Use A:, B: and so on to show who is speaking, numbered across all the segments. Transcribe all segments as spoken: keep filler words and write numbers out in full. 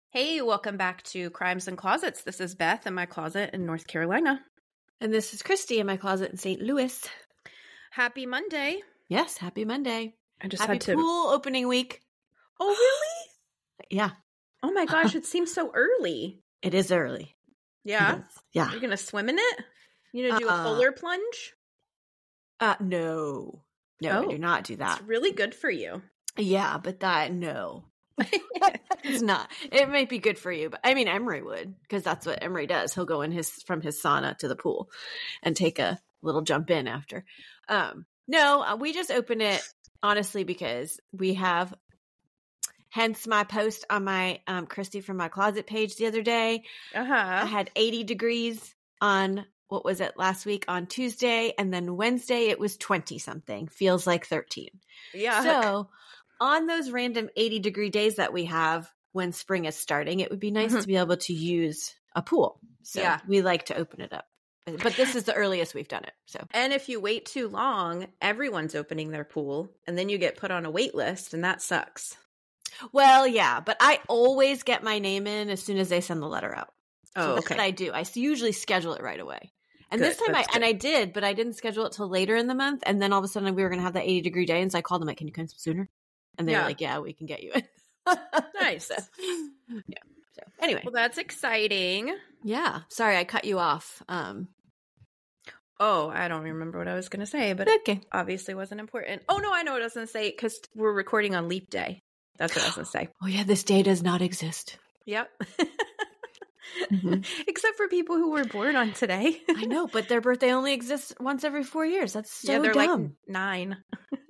A: Hey, welcome back to Crimes and Closets. This is Beth in my closet in North Carolina.
B: And this is Christy in my closet in Saint Louis.
A: Happy Monday.
B: Yes, happy Monday.
A: I just
B: happy
A: had to...
B: pool opening week.
A: Oh, really?
B: Yeah.
A: Oh my gosh, it seems so early.
B: It is early.
A: Yeah?
B: It is. Yeah.
A: You're going to swim in it? You going to do
B: Uh,
A: a polar plunge?
B: Uh, no. No,
A: Oh,
B: I do not do that.
A: It's really good for you.
B: Yeah, but that, no. It's not. It might be good for you, but I mean, Emery would, because that's what Emery does. He'll go in his from his sauna to the pool and take a little jump in after. Um, no, uh, we just open it honestly because we have. Hence my post on my um, Christy from my closet page the other day.
A: Uh-huh.
B: I had eighty degrees on what was it last week on Tuesday, and then Wednesday it was twenty something. Feels like thirteen.
A: Yeah.
B: So. On those random eighty degree days that we have when spring is starting, it would be nice
A: Mhm.
B: to be able to use a pool. So
A: Yeah.
B: we like to open it up. But this is the earliest we've done it. So
A: And if you wait too long, everyone's opening their pool, and then you get put on a wait list, and that sucks.
B: well, yeah, but I always get my name in as soon as they send the letter out. So
A: Oh,
B: that's
A: okay.
B: what I do. I s- usually schedule it right away. And
A: Good,
B: this time I
A: that's
B: and
A: good.
B: I did, but I didn't schedule it till later in the month. And then all of a sudden we were gonna have that eighty degree day. And so I called them like, can you come sooner? And they
A: Yeah.
B: were like, yeah, we can get you in.
A: Nice.
B: So, yeah. So anyway.
A: Well, that's exciting.
B: Yeah. Sorry, I cut you off. Um,
A: Oh, I don't remember what I was going to say, but it
B: okay.
A: obviously wasn't important. Oh, no, I know what I was going to say, because we're recording on Leap Day. That's what I was going to say.
B: Oh, yeah, this day does not exist.
A: Yep.
B: Mhm.
A: Except for people who were born on today.
B: I know, but their birthday only exists once every four years. That's so
A: yeah, they're like
B: dumb.
A: nine.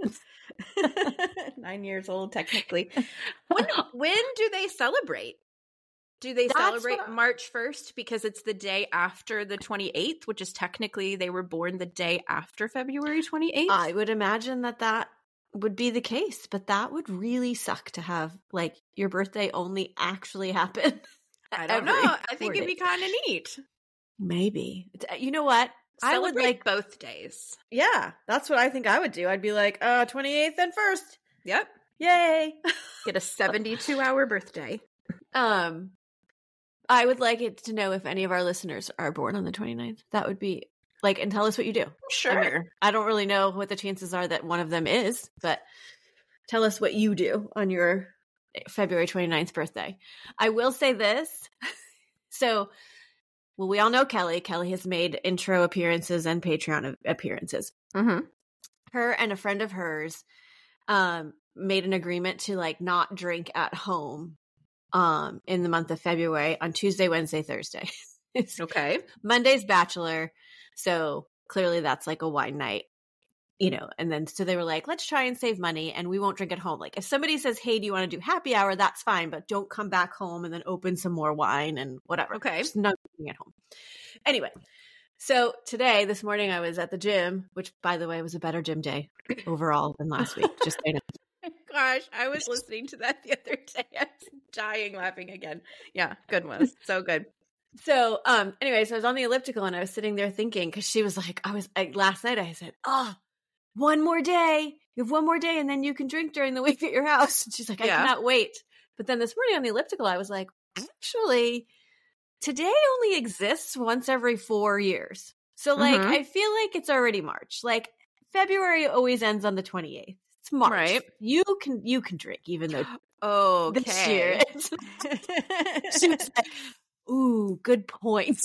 A: Nine years old, technically. When, when do they celebrate? Do they
B: That's
A: celebrate
B: what I-
A: March first because it's the day after the twenty-eighth, which is technically they were born the day after February twenty-eighth?
B: I would imagine that that would be the case, but that would really suck to have, like, your birthday only actually happen.
A: I don't
B: every
A: know. I think
B: four
A: it'd be
B: days.
A: kind of neat.
B: Maybe. It's- You know what? I would
A: Celebrate
B: like,
A: both days.
B: yeah, that's what I think I would do. I'd be like, uh, twenty-eighth and first.
A: Yep.
B: Yay.
A: Get a seventy-two hour birthday.
B: Um, I would like it to know if any of our listeners are born on the twenty-ninth. That would be like, and tell us what you do.
A: Sure.
B: I mean, I don't really know what the chances are that one of them is, but tell us what you do on your February twenty-ninth birthday. I will say this. So, well, we all know Kelly. Kelly has made intro appearances and Patreon appearances.
A: Mm-hmm.
B: Her and a friend of hers um, made an agreement to like not drink at home um, in the month of February on Tuesday, Wednesday, Thursday.
A: Okay.
B: Monday's bachelor. So clearly that's like a wine night, you know, and then so they were like, let's try and save money and we won't drink at home. Like if somebody says, hey, do you want to do happy hour? That's fine, but don't come back home and then open some more wine and whatever.
A: Okay.
B: Just no drinking at home. Anyway, so today, this morning, I was at the gym, which by the way was a better gym day overall than last week. Just so you know.
A: Gosh, I was listening to that the other day. I was dying laughing again. Yeah, good one. So good.
B: So, um, anyway, so I was on the elliptical and I was sitting there thinking, because she was like, I was like, last night I said, oh, one more day. You have one more day and then you can drink during the week at your house. And she's like, I
A: Yeah.
B: cannot wait. But then this morning on the elliptical, I was like, actually, today only exists once every four years. So, like,
A: Mhm.
B: I feel like it's already March. Like, February always ends on the twenty-eighth. It's March.
A: Right.
B: You can you can drink, even though
A: Okay.
B: this year it's she was like, ooh, good point.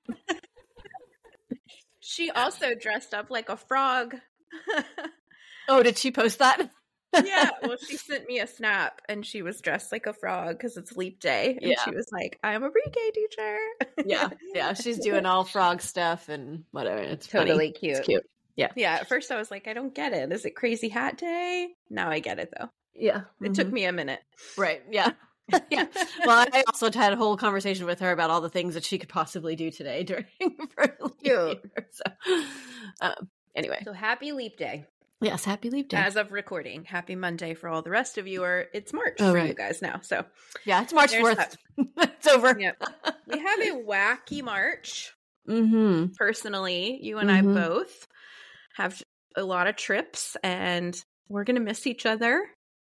A: She also dressed up like a frog.
B: Oh, did she post that?
A: Yeah, well, she sent me a snap and she was dressed like a frog because it's leap day. And
B: Yeah.
A: she was like, I'm a pre-K teacher.
B: Yeah, yeah. She's doing all frog stuff and whatever. It's
A: Totally
B: funny.
A: cute.
B: It's cute. Yeah.
A: Yeah, at first I was like, I don't get it. Is it crazy hat day? Now I get it though.
B: Yeah.
A: It took me a minute.
B: Right. Yeah. Yeah. Well, I also had a whole conversation with her about all the things that she could possibly do today during her leap
A: Cute.
B: year. So, um, anyway,
A: So happy leap day.
B: yes, happy leap day.
A: As of recording. Happy Monday for all the rest of you, or it's March
B: Oh,
A: for
B: right.
A: you guys now. So
B: Yeah, it's March
A: There's
B: fourth. It's over.
A: yeah. We have a wacky March.
B: Mm-hmm.
A: Personally, you and
B: Mhm.
A: I both have a lot of trips and we're going to miss each other.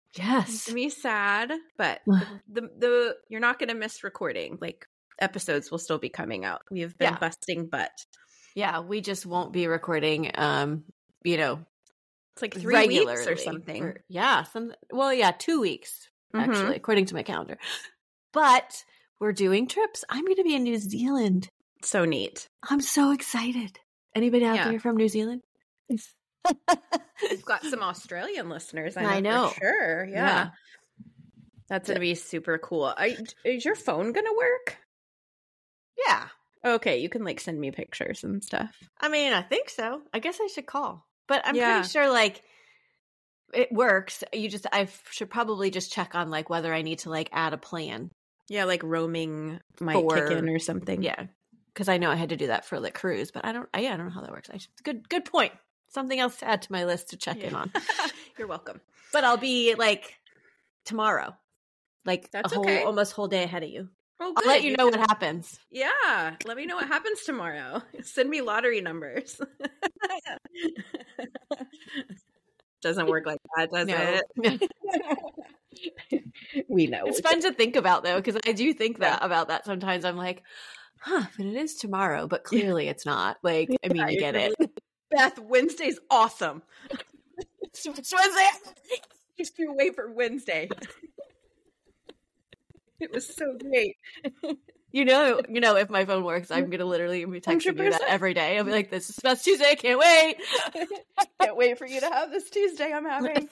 B: Yes.
A: It's gonna be sad, but the, the, the you're not gonna miss recording. Like, episodes will still be coming out. We have been
B: Yeah.
A: busting butt.
B: Yeah, we just won't be recording, um, you know,
A: It's like three
B: regularly
A: weeks or something.
B: or- yeah, some well, yeah, two weeks
A: Mhm.
B: actually, according to my calendar. But we're doing trips. I'm going to be in New Zealand.
A: So neat.
B: I'm so excited. Anybody out
A: Yeah.
B: there from New Zealand?
A: We've got some Australian listeners. I know,
B: I know.
A: for sure. Yeah,
B: Yeah.
A: that's gonna be super cool. Are, is your phone gonna work?
B: Yeah.
A: Okay, you can like send me pictures and stuff.
B: I mean, I think so. I guess I should call. But I'm
A: Yeah.
B: pretty sure like it works. You just I should probably just check on like whether I need to like add a plan.
A: Yeah, like roaming might
B: For-
A: kick in or something.
B: Yeah. Cuz I know I had to do that for the cruise, but I don't I, yeah, I don't know how that works. I should, good good point. Something else to add to my list to check in
A: Yeah.
B: on.
A: You're welcome.
B: But I'll be like tomorrow. Like
A: That's
B: a whole
A: okay.
B: almost whole day ahead of you.
A: Oh,
B: I'll
A: good.
B: let you know what happens.
A: Yeah, let me know what happens tomorrow. Send me lottery numbers. Doesn't work like that, does
B: No.
A: it? We know.
B: It's fun to think about though, because I do think that
A: Yeah.
B: about that sometimes. I'm like, huh, but it is tomorrow, but clearly it's not. Like, I mean,
A: Yeah,
B: you get
A: you're
B: it.
A: Beth, Wednesday's awesome.
B: It's Wednesday.
A: Just you wait for Wednesday. It was so great.
B: You know, you know, if my phone works, I'm gonna literally be texting you that
A: one hundred percent.
B: every day. I'll be like, "This is best Tuesday. I can't wait."
A: Can't wait for you to have this Tuesday I'm having.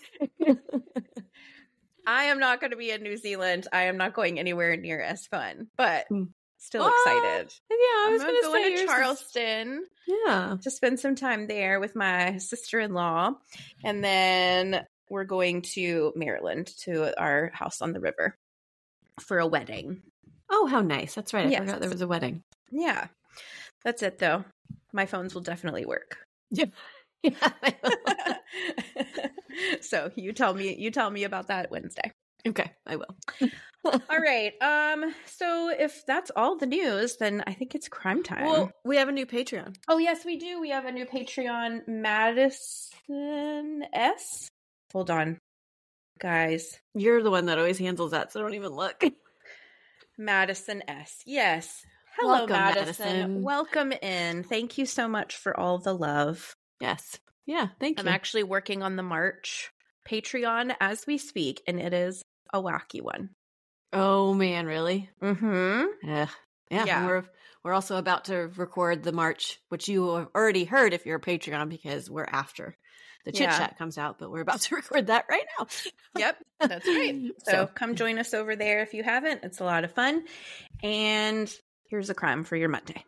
A: I am not going to be in New Zealand. I am not going anywhere near as fun, but
B: Mm.
A: still
B: What?
A: excited.
B: Yeah, I
A: I'm
B: was
A: gonna
B: gonna
A: go
B: say
A: to
B: yours is-
A: Charleston
B: Yeah.
A: to spend some time there with my sister-in-law, and then we're going to Maryland to our house on the river for a wedding.
B: Oh, how nice! That's right. I
A: Yes.
B: forgot there was a wedding.
A: Yeah, that's it though. My phones will definitely work.
B: Yeah. Yeah.
A: So you tell me you tell me about that Wednesday.
B: Okay, I will.
A: All right. Um so if that's all the news, then I think it's crime time.
B: Well, we have a new Patreon.
A: Oh yes, we do. We have a new Patreon, Madison S. Hold on. Guys.
B: You're the one that always handles that, so don't even look.
A: Madison S. Yes. Hello,
B: Welcome,
A: Madison.
B: Madison.
A: Welcome in. Thank you so much for all the love.
B: Yes. Yeah, thank
A: I'm
B: you.
A: actually working on the March Patreon as we speak, and it is a wacky one.
B: Oh man, really?
A: Mm-hmm.
B: Ugh. Yeah,
A: Yeah.
B: and we're we're also about to record the March, which you have already heard if you're a Patreon because we're after the chit
A: Yeah.
B: chat comes out, but we're about to record that right now.
A: Yep, that's right. So,
B: So-
A: come join us over there if you haven't. It's a lot of fun. And here's a crime for your Monday.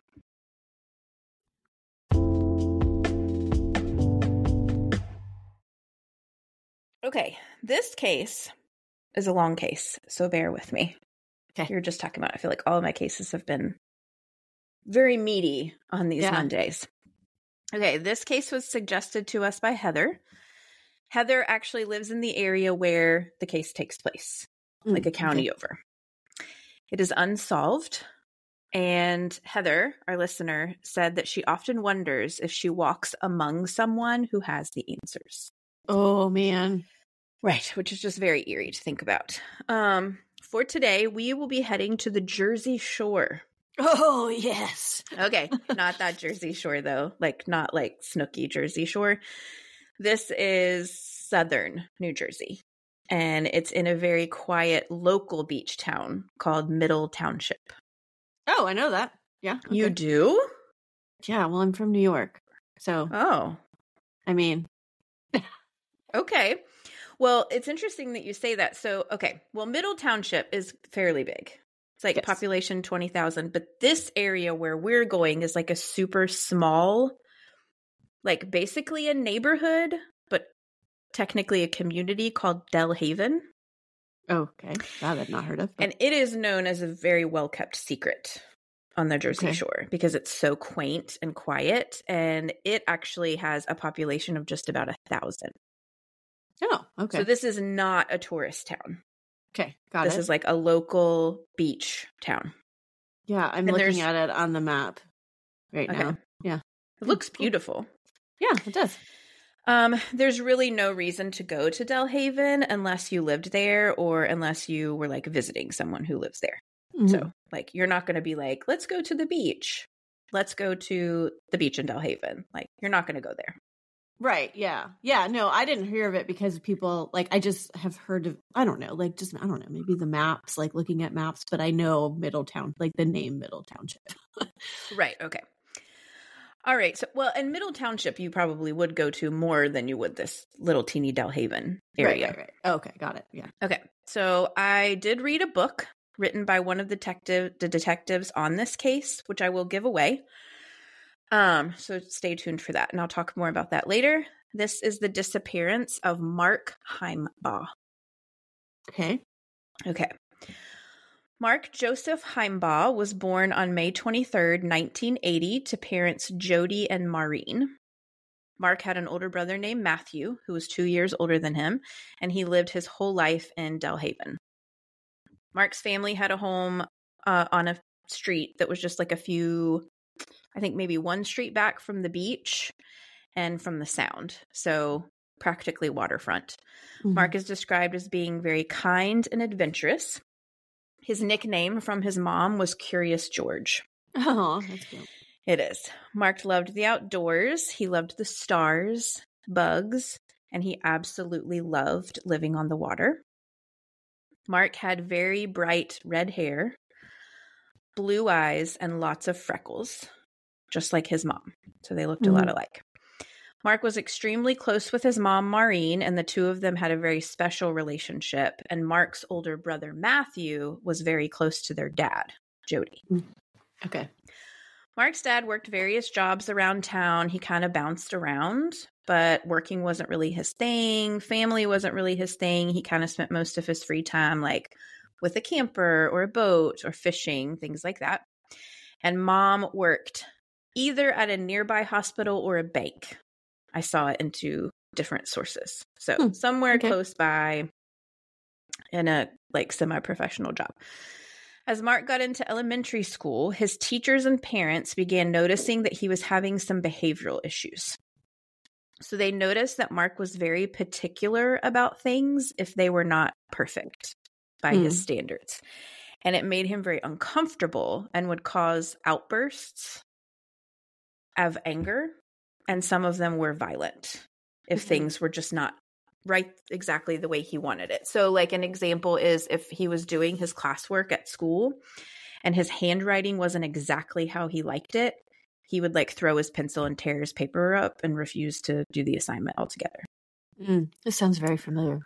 A: Okay, this case is a long case, so bear with me.
B: Okay.
A: You're just talking about, I feel like all of my cases have been very meaty on these
B: Yeah.
A: Mondays. Okay, this case was suggested to us by Heather. Heather actually lives in the area where the case takes place, like a county over. It is unsolved. And Heather, our listener, said that she often wonders if she walks among someone who has the answers.
B: Oh man.
A: Right, which is just very eerie to think about. Um, for today, we will be heading to the Jersey Shore.
B: Oh yes.
A: Okay, not that Jersey Shore, though. Like, not like Snooki Jersey Shore. This is southern New Jersey, and it's in a very quiet local beach town called Middle Township.
B: Oh, I know that. Yeah.
A: You
B: okay.
A: do?
B: Yeah, well, I'm from New York. So,
A: Oh,
B: I mean,
A: okay. Well, it's interesting that you say that. So, okay. Well, Middle Township is fairly big. It's like
B: Yes.
A: population twenty thousand. But this area where we're going is like a super small, like basically a neighborhood, but technically a community called Del Haven.
B: okay. That I've not heard of. but-
A: And it is known as a very well-kept secret on the Jersey
B: Okay.
A: Shore because it's so quaint and quiet. And it actually has a population of just about a thousand.
B: oh, okay.
A: So this is not a tourist town.
B: okay. Got
A: This
B: it.
A: is like a local beach town.
B: yeah, I'm
A: and
B: looking
A: there's-
B: at it on the map right
A: Okay.
B: now. Yeah.
A: It looks
B: Cool.
A: beautiful.
B: Yeah, it does.
A: Um, there's really no reason to go to Delhaven unless you lived there or unless you were like visiting someone who lives there. Mm-hmm. So like, you're not going to be like, let's go to the beach. Let's go to the beach in Delhaven. Like, you're not going to go there.
B: Right. Yeah. Yeah. No, I didn't hear of it because people like, I just have heard of, I don't know, like just, I don't know, maybe the maps, like looking at maps, but I know Middletown, like the name Middle Township.
A: Right. Okay. All right. So, well, in Middle Township, you probably would go to more than you would this little teeny Delhaven area.
B: Right, right, right. Okay. Got it. Yeah.
A: Okay. So I did read a book written by one of the detective, the detectives on this case, which I will give away. Um, so stay tuned for that, and I'll talk more about that later. This is the disappearance of Mark Heimbaugh.
B: Okay.
A: Okay. Mark Joseph Heimbaugh was born on May twenty-third, nineteen eighty, to parents Jody and Maureen. Mark had an older brother named Matthew, who was two years older than him, and he lived his whole life in Delhaven. Mark's family had a home uh, on a street that was just like a few... I think maybe one street back from the beach and from the Sound. So practically waterfront. Mm-hmm. Mark is described as being very kind and adventurous. His nickname from his mom was Curious George.
B: Oh, that's cute.
A: It is. Mark loved the outdoors. He loved the stars, bugs, and he absolutely loved living on the water. Mark had very bright red hair, blue eyes, and lots of freckles, just like his mom. So they looked mm-hmm. a lot alike. Mark was extremely close with his mom, Maureen, and the two of them had a very special relationship. And Mark's older brother, Matthew, was very close to their dad, Jody.
B: Okay.
A: Mark's dad worked various jobs around town. He kind of bounced around, but working wasn't really his thing. Family wasn't really his thing. He kind of spent most of his free time like with a camper or a boat or fishing, things like that. And mom worked either at a nearby hospital or a bank. I saw it in two different sources. So hmm. somewhere okay. close by in a like semi-professional job. As Mark got into elementary school, his teachers and parents began noticing that he was having some behavioral issues. So they noticed that Mark was very particular about things if they were not perfect by hmm. his standards. And it made him very uncomfortable and would cause outbursts of anger. And some of them were violent if mm-hmm. things were just not right exactly the way he wanted it. So like an example is if he was doing his classwork at school and his handwriting wasn't exactly how he liked it, he would like throw his pencil and tear his paper up and refuse to do the assignment altogether.
B: Mm, this sounds very familiar.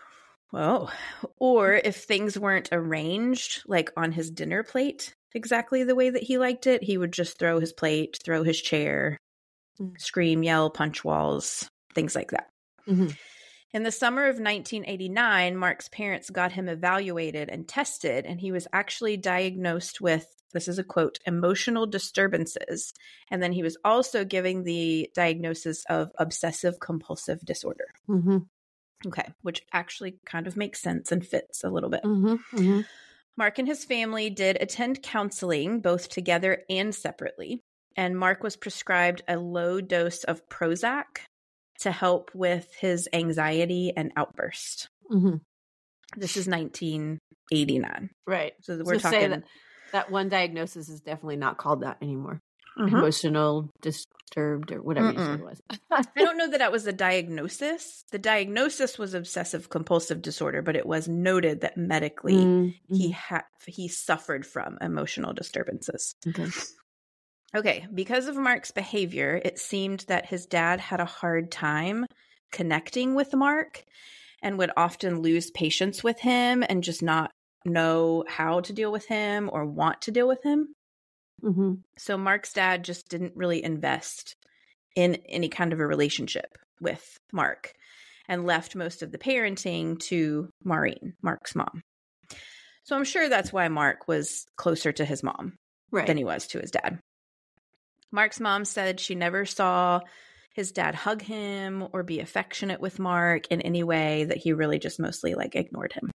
A: Well, or if things weren't arranged like on his dinner plate exactly the way that he liked it, he would just throw his plate, throw his chair, mm. scream, yell, punch walls, things like that. Mm-hmm. In the summer of nineteen eighty-nine, Mark's parents got him evaluated and tested, and he was actually diagnosed with, this is a quote, emotional disturbances. And then he was also given the diagnosis of obsessive compulsive disorder. Mm-hmm. Okay, which actually kind of makes sense and fits a little bit. Mm-hmm. Mm-hmm. Mark and his family did attend counseling, both together and separately. And Mark was prescribed a low dose of Prozac to help with his anxiety and outburst. Mm-hmm. This is nineteen eighty-nine.
B: Right.
A: So we're
B: so
A: talking...
B: That, that one diagnosis is definitely not called that anymore. Mm-hmm. Emotional disturbed or whatever Mm-mm. you said it was.
A: I don't know that that was the diagnosis. The diagnosis was obsessive compulsive disorder, but it was noted that medically mm-hmm. he had he suffered from emotional disturbances.
B: Okay.
A: Okay, because of Mark's behavior, it seemed that his dad had a hard time connecting with Mark and would often lose patience with him and just not know how to deal with him or want to deal with him. Mm-hmm. So Mark's dad just didn't really invest in any kind of a relationship with Mark and left most of the parenting to Maureen, Mark's mom. So I'm sure that's why Mark was closer to his mom
B: right.
A: than he was to his dad. Mark's mom said she never saw his dad hug him or be affectionate with Mark in any way, that he really just mostly like ignored him.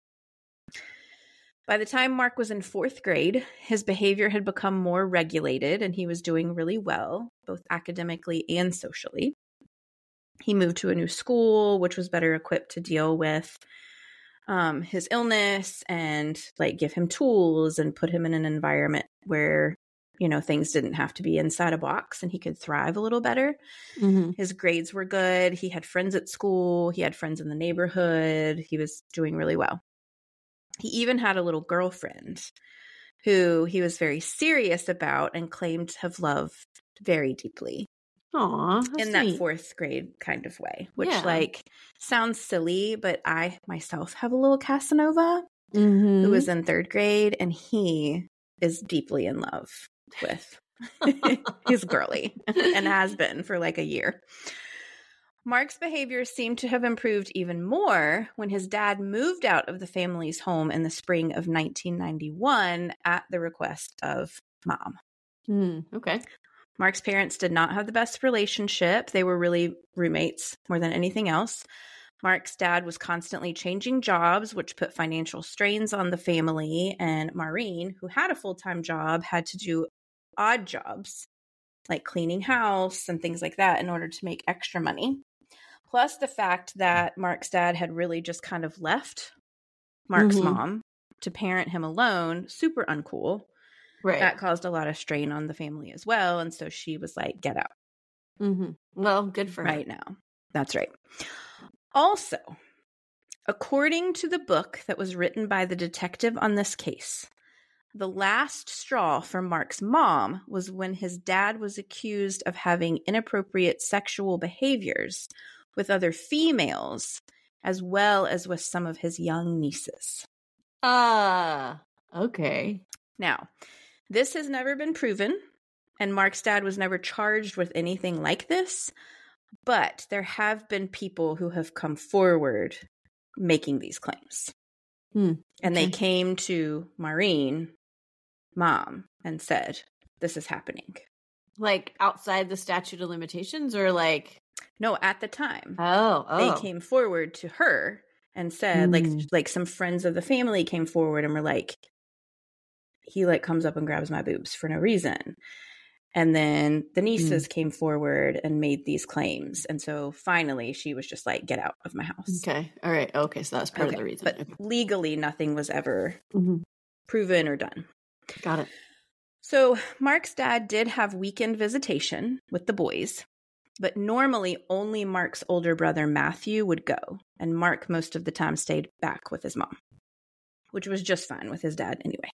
A: By the time Mark was in fourth grade, his behavior had become more regulated and he was doing really well, both academically and socially. He moved to a new school, which was better equipped to deal with um, his illness and like give him tools and put him in an environment where, you know, things didn't have to be inside a box and he could thrive a little better.
B: Mm-hmm.
A: His grades were good. He had friends at school. He had friends in the neighborhood. He was doing really well. He even had a little girlfriend who he was very serious about and claimed to have loved very deeply.
B: Aw,
A: in that fourth grade kind of way, which
B: Yeah.
A: like sounds silly, but I myself have a little Casanova
B: mm-hmm.
A: who was in third grade, and he is deeply in love with his girly and has been for like a year. Mark's behavior seemed to have improved even more when his dad moved out of the family's home in the spring of nineteen ninety-one at the request of Mom.
B: Mm, okay.
A: Mark's parents did not have the best relationship. They were really roommates more than anything else. Mark's dad was constantly changing jobs, which put financial strains on the family. And Maureen, who had a full-time job, had to do odd jobs like cleaning house and things like that in order to make extra money. Plus the fact that Mark's dad had really just kind of left Mark's
B: Mhm.
A: mom to parent him alone, super uncool.
B: Right.
A: That caused a lot of strain on the family as well. And so she was like, get out
B: Mm-hmm. Well, good for her.
A: right now. That's right. Also, according to the book that was written by the detective on this case, the last straw for Mark's mom was when his dad was accused of having inappropriate sexual behaviors with other females, as well as with some of his young nieces.
B: Ah, okay.
A: Now, this has never been proven, and Mark's dad was never charged with anything like this, but there have been people who have come forward making these claims.
B: Hmm,
A: And they
B: okay.
A: came to Maureen, Mom, and said, this is happening.
B: Like outside the statute of limitations, or like
A: No, at the time,
B: oh, oh.
A: they came forward to her and said, like,
B: Mm.
A: like some friends of the family came forward and were like, he like comes up and grabs my boobs for no reason. And then the nieces
B: Mm.
A: came forward and made these claims. And so finally she was just like, get out of my house.
B: Okay, all right. Okay, so that's part
A: Okay,
B: of the reason.
A: But
B: Okay.
A: legally, nothing was ever
B: Mhm.
A: proven or done.
B: Got it.
A: So Mark's dad did have weekend visitation with the boys, but normally only Mark's older brother Matthew would go. And Mark most of the time stayed back with his mom, which was just fine with his dad anyway.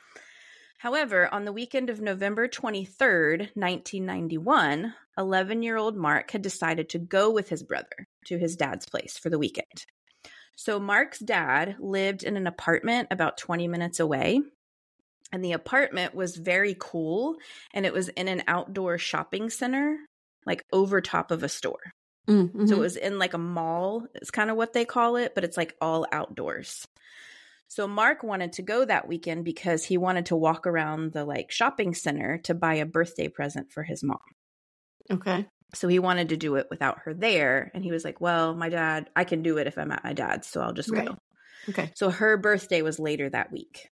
A: However, on the weekend of November twenty-third, nineteen ninety-one, eleven-year-old Mark had decided to go with his brother to his dad's place for the weekend. So Mark's dad lived in an apartment about twenty minutes away, and the apartment was very cool, and it was in an outdoor shopping center, like over top of a store.
B: Mm-hmm.
A: So it was in like a mall, is kind of what they call it, but it's like all outdoors. So Mark wanted to go that weekend because he wanted to walk around the like shopping center to buy a birthday present for his mom.
B: Okay.
A: So he wanted to do it without her there. And he was like, well, my dad, I can do it if I'm at my dad's, so I'll just
B: Right.
A: go.
B: Okay.
A: So her birthday was later that week.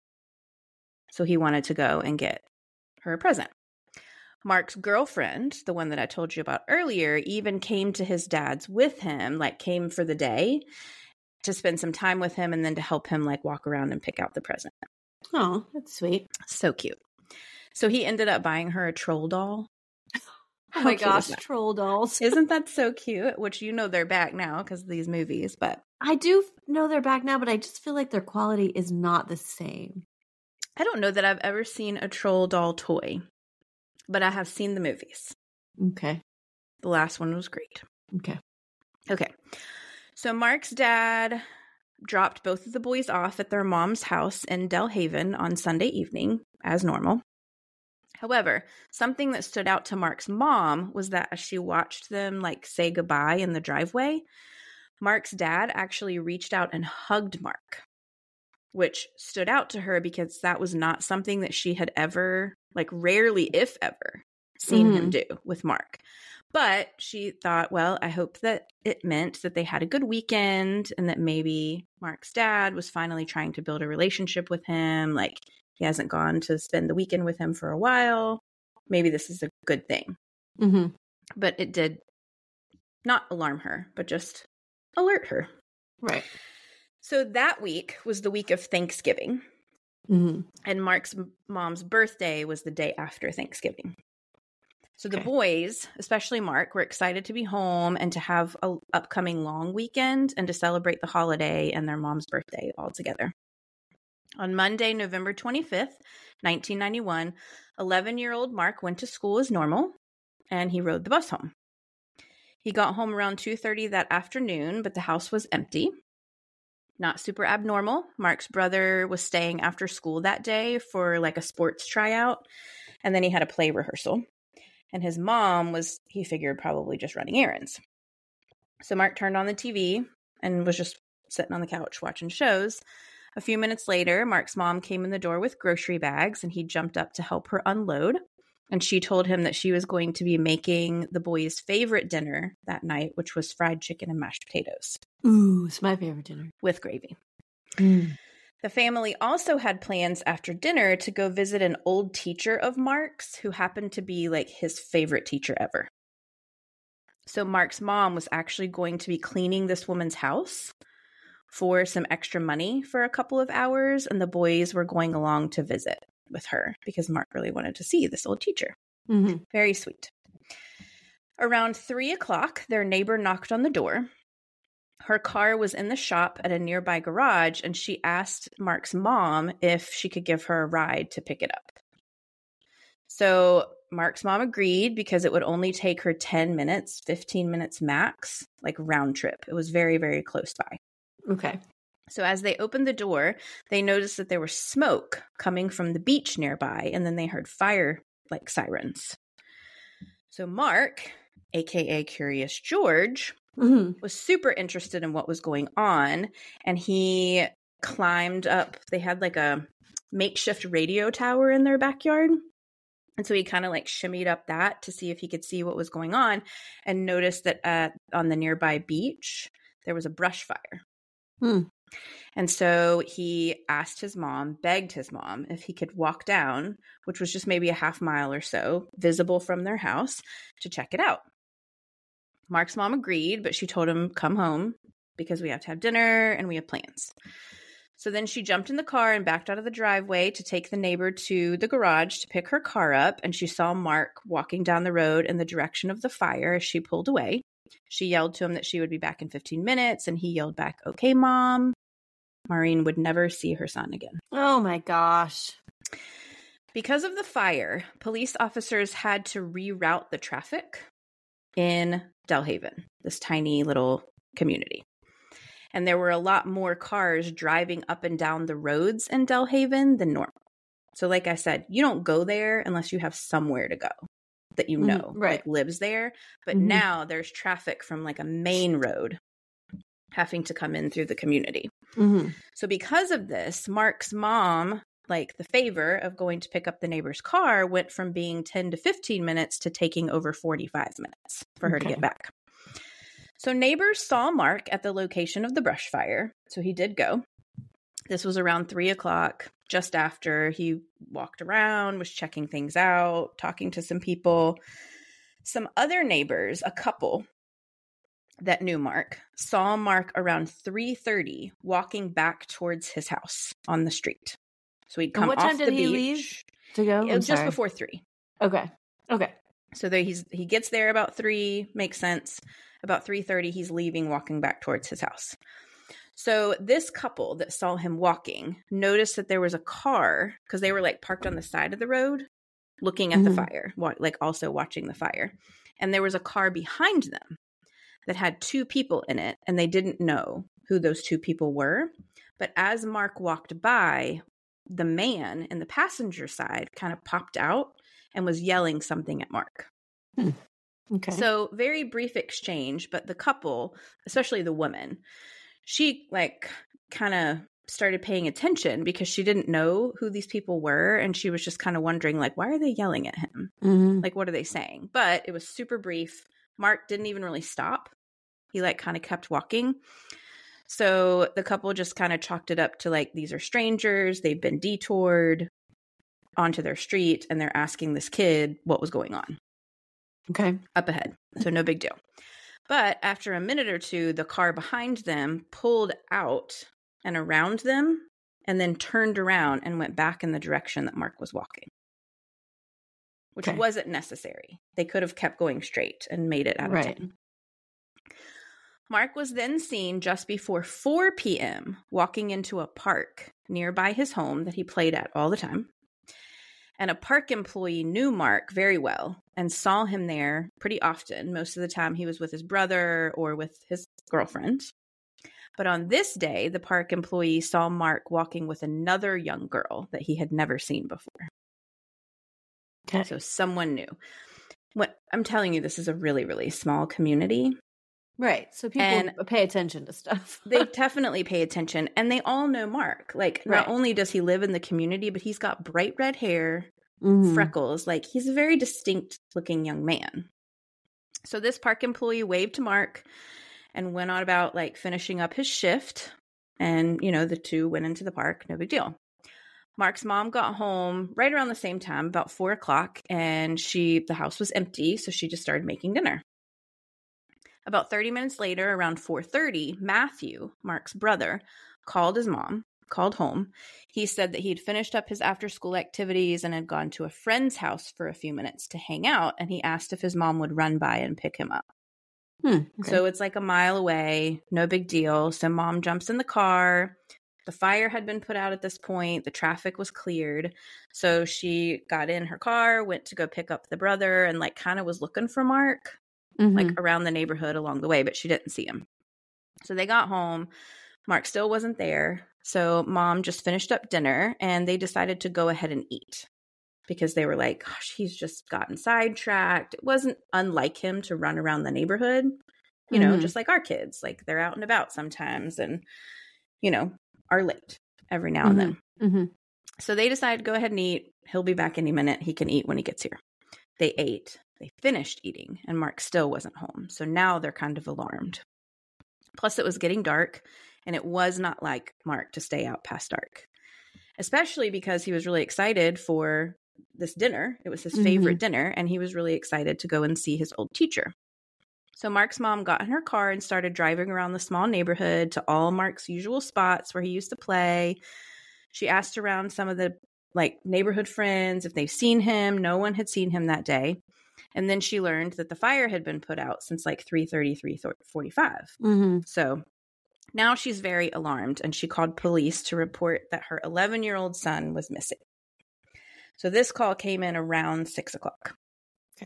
A: So he wanted to go and get her a present. Mark's girlfriend, the one that I told you about earlier, even came to his dad's with him, like came for the day to spend some time with him and then to help him like walk around and pick out the present.
B: Oh, that's sweet.
A: So cute. So he ended up buying her a troll doll.
B: Oh
A: How
B: my
A: cute is
B: gosh,
A: that?
B: troll dolls.
A: Isn't that so cute? Which you know they're back now because of these movies, but
B: I do know they're back now, but I just feel like their quality is not the same.
A: I don't know that I've ever seen a troll doll toy, but I have seen the movies.
B: Okay.
A: The last one was great.
B: Okay.
A: Okay. So Mark's dad dropped both of the boys off at their mom's house in Delhaven on Sunday evening, as normal. However, something that stood out to Mark's mom was that as she watched them like say goodbye in the driveway, Mark's dad actually reached out and hugged Mark, which stood out to her because that was not something that she had ever, like rarely, if ever, seen
B: Mhm.
A: him do with Mark. But she thought, well, I hope that it meant that they had a good weekend and that maybe Mark's dad was finally trying to build a relationship with him. Like he hasn't gone to spend the weekend with him for a while. Maybe this is a good thing.
B: Mm-hmm.
A: But it did Not alarm her, but just alert her.
B: Right.
A: So that week was the week of Thanksgiving.
B: Mm-hmm.
A: And Mark's mom's birthday was the day after Thanksgiving. So the
B: Okay.
A: boys, especially Mark, were excited to be home and to have an upcoming long weekend and to celebrate the holiday and their mom's birthday all together. On Monday, November twenty-fifth, nineteen ninety-one, eleven-year-old Mark went to school as normal, and he rode the bus home. He got home around two thirty that afternoon, but the house was empty. Not super abnormal. Mark's brother was staying after school that day for like a sports tryout, and then he had a play rehearsal. And his mom was, he figured, probably just running errands. So Mark turned on the T V and was just sitting on the couch watching shows. A few minutes later, Mark's mom came in the door with grocery bags, and he jumped up to help her unload. And she told him that she was going to be making the boys' favorite dinner that night, which was fried chicken and mashed potatoes.
B: Ooh, it's my favorite dinner.
A: With gravy.
B: Mm.
A: The family also had plans after dinner to go visit an old teacher of Mark's who happened to be like his favorite teacher ever. So Mark's mom was actually going to be cleaning this woman's house for some extra money for a couple of hours, and the boys were going along to visit with her because Mark really wanted to see this old teacher.
B: Mm-hmm.
A: Very sweet. Around three o'clock, their neighbor knocked on the door. Her car was in the shop at a nearby garage, and she asked Mark's mom if she could give her a ride to pick it up. So Mark's mom agreed because it would only take her ten minutes, fifteen minutes max, like round trip. It was very, very close by.
B: Okay.
A: So as they opened the door, they noticed that there was smoke coming from the beach nearby, and then they heard fire like sirens. So Mark, aka Curious George,
B: Mm-hmm.
A: was super interested in what was going on, and he climbed up. They had like a makeshift radio tower in their backyard, and so he kind of like shimmied up that to see if he could see what was going on, and noticed that uh, on the nearby beach there was a brush fire.
B: Hmm.
A: And so he asked his mom, begged his mom if he could walk down, which was just maybe a half mile or so, visible from their house, to check it out. Mark's mom agreed, but she told him, come home because we have to have dinner and we have plans. So then she jumped in the car and backed out of the driveway to take the neighbor to the garage to pick her car up. And she saw Mark walking down the road in the direction of the fire as she pulled away. She yelled to him that she would be back in fifteen minutes, and he yelled back, okay, Mom. Maureen would never see her son again.
B: Oh my gosh.
A: Because of the fire, police officers had to reroute the traffic in Delhaven, this tiny little community. And there were a lot more cars driving up and down the roads in Delhaven than normal. So like I said, you don't go there unless you have somewhere to go that you know,
B: mm, right.
A: like lives there. But
B: mm-hmm.
A: now there's traffic from like a main road having to come in through the community.
B: Mm-hmm.
A: So because of this, Mark's mom, like the favor of going to pick up the neighbor's car, went from being ten to fifteen minutes to taking over forty-five minutes for her
B: okay.
A: to get back. So neighbors saw Mark at the location of the brush fire. So he did go. This was around three o'clock, just after he walked around, was checking things out, talking to some people. Some other neighbors, a couple that knew Mark, saw Mark around three thirty walking back towards his house on the street. So he'd come
B: and what
A: off
B: time did
A: the
B: he
A: beach.
B: leave to go?
A: It
B: I'm
A: was just
B: sorry.
A: before three.
B: Okay. Okay.
A: So there he's he gets there about three, makes sense. About three thirty, he's leaving, walking back towards his house. So this couple that saw him walking noticed that there was a car, because they were like parked on the side of the road looking at
B: mm-hmm.
A: the fire, like also watching the fire. And there was a car behind them that had two people in it, and they didn't know who those two people were. But as Mark walked by, the man in the passenger side kind of popped out and was yelling something at Mark.
B: Hmm. Okay.
A: So very brief exchange, but the couple, especially the woman, she like kind of started paying attention because she didn't know who these people were. And she was just kind of wondering, like, why are they yelling at him?
B: Mm-hmm.
A: Like, what are they saying? But it was super brief. Mark didn't even really stop. He like kind of kept walking. So the couple just kind of chalked it up to like, these are strangers. They've been detoured onto their street, and they're asking this kid what was going on.
B: Okay.
A: Up ahead. So no big deal. But after a minute or two, the car behind them pulled out and around them and then turned around and went back in the direction that Mark was walking, which
B: Okay.
A: wasn't necessary. They could have kept going straight and made it out of
B: Right.
A: town. Mark was then seen just before four p.m. walking into a park nearby his home that he played at all the time. And a park employee knew Mark very well and saw him there pretty often. Most of the time he was with his brother or with his girlfriend. But on this day, the park employee saw Mark walking with another young girl that he had never seen before.
B: Okay.
A: So someone knew. What I'm telling you, this is a really, really small community.
B: Right. So people
A: And
B: pay attention to stuff.
A: They definitely pay attention, and they all know Mark. Like, not
B: Right.
A: only does he live in the community, but he's got bright red hair,
B: Mhm.
A: freckles. Like, he's a very distinct looking young man. So this park employee waved to Mark and went on about like finishing up his shift. And, you know, the two went into the park. No big deal. Mark's mom got home right around the same time, about four o'clock, and she, the house was empty. So she just started making dinner. About thirty minutes later, around four thirty, Matthew, Mark's brother, called his mom, called home. He said that he'd finished up his after-school activities and had gone to a friend's house for a few minutes to hang out, and he asked if his mom would run by and pick him up.
B: Hmm. Okay.
A: So it's like a mile away, no big deal. So mom jumps in the car. The fire had been put out at this point. The traffic was cleared. So she got in her car, went to go pick up the brother, and like kind of was looking for Mark.
B: Mhm.
A: like around the neighborhood along the way, but she didn't see him. So they got home. Mark still wasn't there. So mom just finished up dinner and they decided to go ahead and eat because they were like, gosh, he's just gotten sidetracked. It wasn't unlike him to run around the neighborhood, you know,
B: Mhm.
A: just like our kids. Like they're out and about sometimes and, you know, are late every now and then.
B: Mhm.
A: So they decided to go ahead and eat. He'll be back any minute. He can eat when he gets here. They ate. They finished eating, and Mark still wasn't home. So now they're kind of alarmed. Plus, it was getting dark, and it was not like Mark to stay out past dark, especially because he was really excited for this dinner. It was his
B: Mhm.
A: favorite dinner, and he was really excited to go and see his old teacher. So Mark's mom got in her car and started driving around the small neighborhood to all Mark's usual spots where he used to play. She asked around some of the like neighborhood friends if they've seen him. No one had seen him that day. And then she learned that the fire had been put out since like three thirty, three forty-five.
B: Mhm.
A: So now she's very alarmed and she called police to report that her eleven-year-old son was missing. So this call came in around six o'clock.
B: Okay.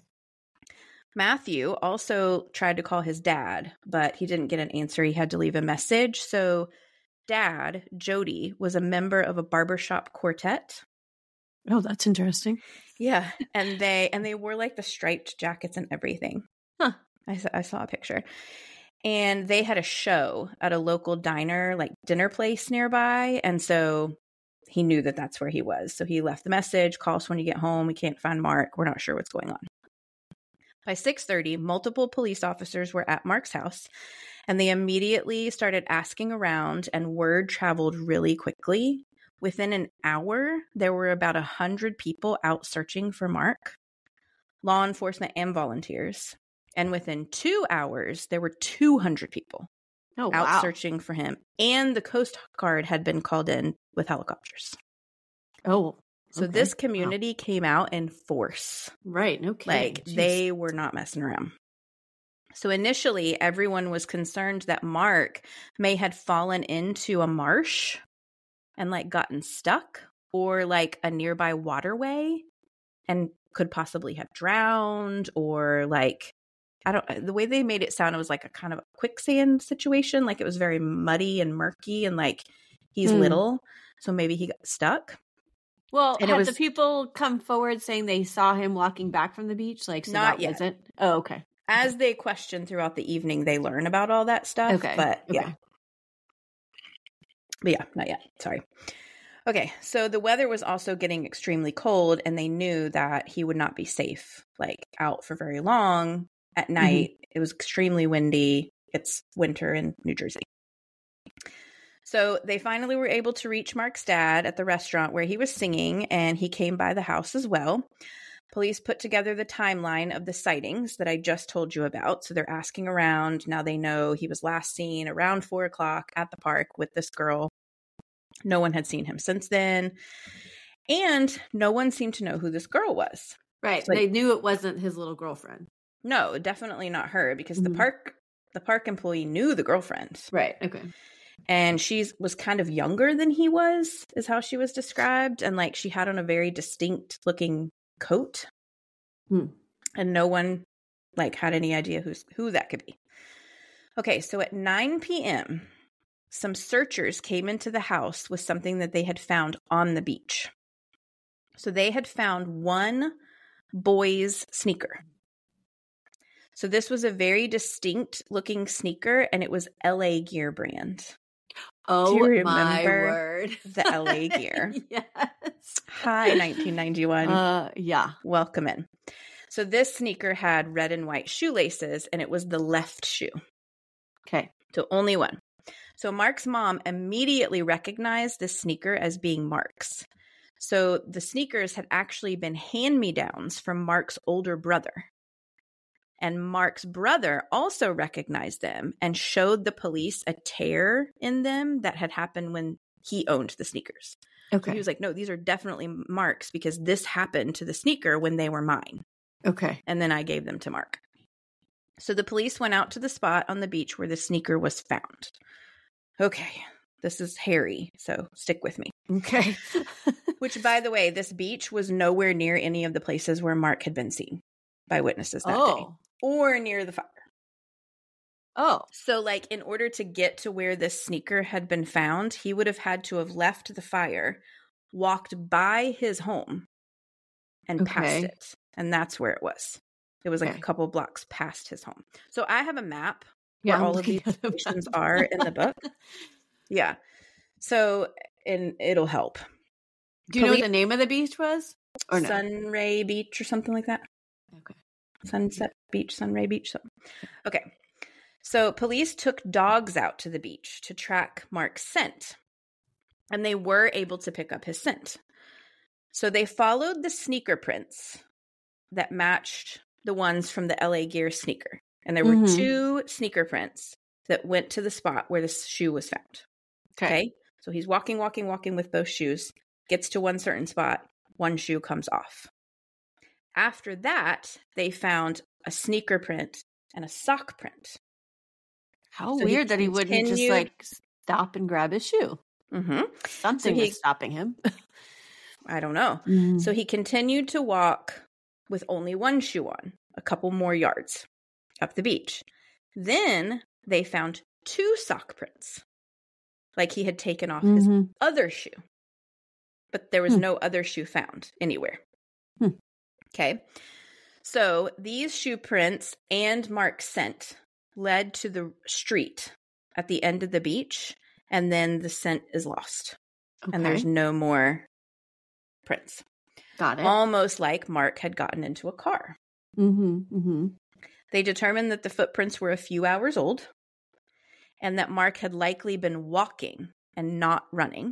A: Matthew also tried to call his dad, but he didn't get an answer. He had to leave a message. So dad, Jody, was a member of a barbershop quartet.
B: Oh, that's interesting.
A: Yeah, and they and they wore like the striped jackets and everything.
B: Huh.
A: I saw, I saw a picture. And they had a show at a local diner, like dinner place nearby, and so he knew that that's where he was. So he left the message, call us when you get home. We can't find Mark. We're not sure what's going on. By six thirty, multiple police officers were at Mark's house, and they immediately started asking around, and word traveled really quickly. Within an hour, there were about one hundred people out searching for Mark, law enforcement and volunteers. And within two hours, there were two hundred people
B: Oh,
A: out
B: wow.
A: searching for him. And the Coast Guard had been called in with helicopters.
B: Oh.
A: So
B: okay.
A: this
B: Wow.
A: community came out in force.
B: Right. No kidding.
A: Like,
B: Jeez.
A: they were not messing around. So initially, everyone was concerned that Mark may had fallen into a marsh and like gotten stuck, or like a nearby waterway and could possibly have drowned, or like, I don't, the way they made it sound, it was like a kind of a quicksand situation. Like it was very muddy and murky and like he's
B: Mm.
A: little. So maybe he got stuck.
B: Well,
A: And it
B: had
A: was-
B: the people come forward saying they saw him walking back from the beach? Like, so
A: Not
B: that
A: yet.
B: wasn't. Oh, okay.
A: As they question throughout the evening, they learn about all that stuff.
B: Okay.
A: But yeah.
B: Okay.
A: But yeah, not yet. Sorry. Okay, so the weather was also getting extremely cold, and they knew that he would not be safe, like out for very long at night. It was extremely windy. It's winter in New Jersey. So they finally were able to reach Mark's dad at the restaurant where he was singing, and he came by the house as well. Police put together the timeline of the sightings that I just told you about. So they're asking around. Now they know he was last seen around four o'clock at the park with this girl. No one had seen him since then. And no one seemed to know who this girl was.
B: Right.
A: So, like,
B: they knew it wasn't his little girlfriend.
A: No, definitely not her, because
B: Mhm.
A: the park the park employee knew the girlfriend.
B: Right. Okay.
A: And she was kind of younger than he was, is how she was described. And like she had on a very distinct looking coat.
B: Hmm.
A: And no one like had any idea who's who that could be. Okay, so at nine p.m., some searchers came into the house with something that they had found on the beach. So they had found one boy's sneaker. So this was a very distinct looking sneaker, and it was L A Gear brand.
B: Oh,
A: Do you
B: my
A: remember
B: word.
A: the L A Gear?
B: Yes.
A: Hi, nineteen ninety-one.
B: Uh, yeah.
A: Welcome in. So this sneaker had red and white shoelaces, and it was the left shoe.
B: Okay.
A: So only one. So Mark's mom immediately recognized this sneaker as being Mark's. So the sneakers had actually been hand-me-downs from Mark's older brother. And Mark's brother also recognized them and showed the police a tear in them that had happened when he owned the sneakers.
B: Okay.
A: So he was like, no, these are definitely Mark's because this happened to the sneaker when they were mine.
B: Okay.
A: And then I gave them to Mark. So the police went out to the spot on the beach where the sneaker was found. Okay, this is hairy, so stick with me.
B: Okay.
A: Which, by the way, this beach was nowhere near any of the places where Mark had been seen by witnesses that
B: oh.
A: day. Or near the fire.
B: Oh.
A: So, like, in order to get to where this sneaker had been found, he would have had to have left the fire, walked by his home, and
B: Okay.
A: passed it. And that's where it was. It was like
B: Okay.
A: a couple blocks past his home. So I have a map
B: Yeah,
A: where
B: I'm
A: all of
B: looking
A: these
B: at the
A: locations
B: map.
A: are in the book. Yeah. So, and it'll help.
B: Do you know
A: Police-
B: what the name of the beach was? Or no?
A: Sunray Beach or something like that.
B: Okay.
A: Sunset Beach, Sunray Beach. Something. Okay. So police took dogs out to the beach to track Mark's scent. And they were able to pick up his scent. So they followed the sneaker prints that matched the ones from the L A Gear sneaker. And there were
B: Mhm.
A: two sneaker prints that went to the spot where the shoe was found.
B: Okay.
A: Okay. So he's walking, walking, walking with both shoes, gets to one certain spot, one shoe comes off. After that, they found a sneaker print and a sock print.
B: How
A: So he
B: weird that he wouldn't just
A: continued-
B: like stop and grab his shoe.
A: Mm-hmm.
B: Something
A: he-
B: was stopping him.
A: I don't know. So he continued to walk with only one shoe on, a couple more yards up the beach. Then they found two sock prints, like he had taken off his
B: Mhm.
A: other shoe. But there was
B: Hmm.
A: no other shoe found anywhere.
B: Hmm.
A: Okay. So these shoe prints and Mark's scent led to the street at the end of the beach, and then the scent is lost.
B: Okay.
A: And there's no more prints.
B: Got it.
A: Almost like Mark had gotten into a car.
B: Mm-hmm. Mm-hmm.
A: They determined that the footprints were a few hours old and that Mark had likely been walking and not running.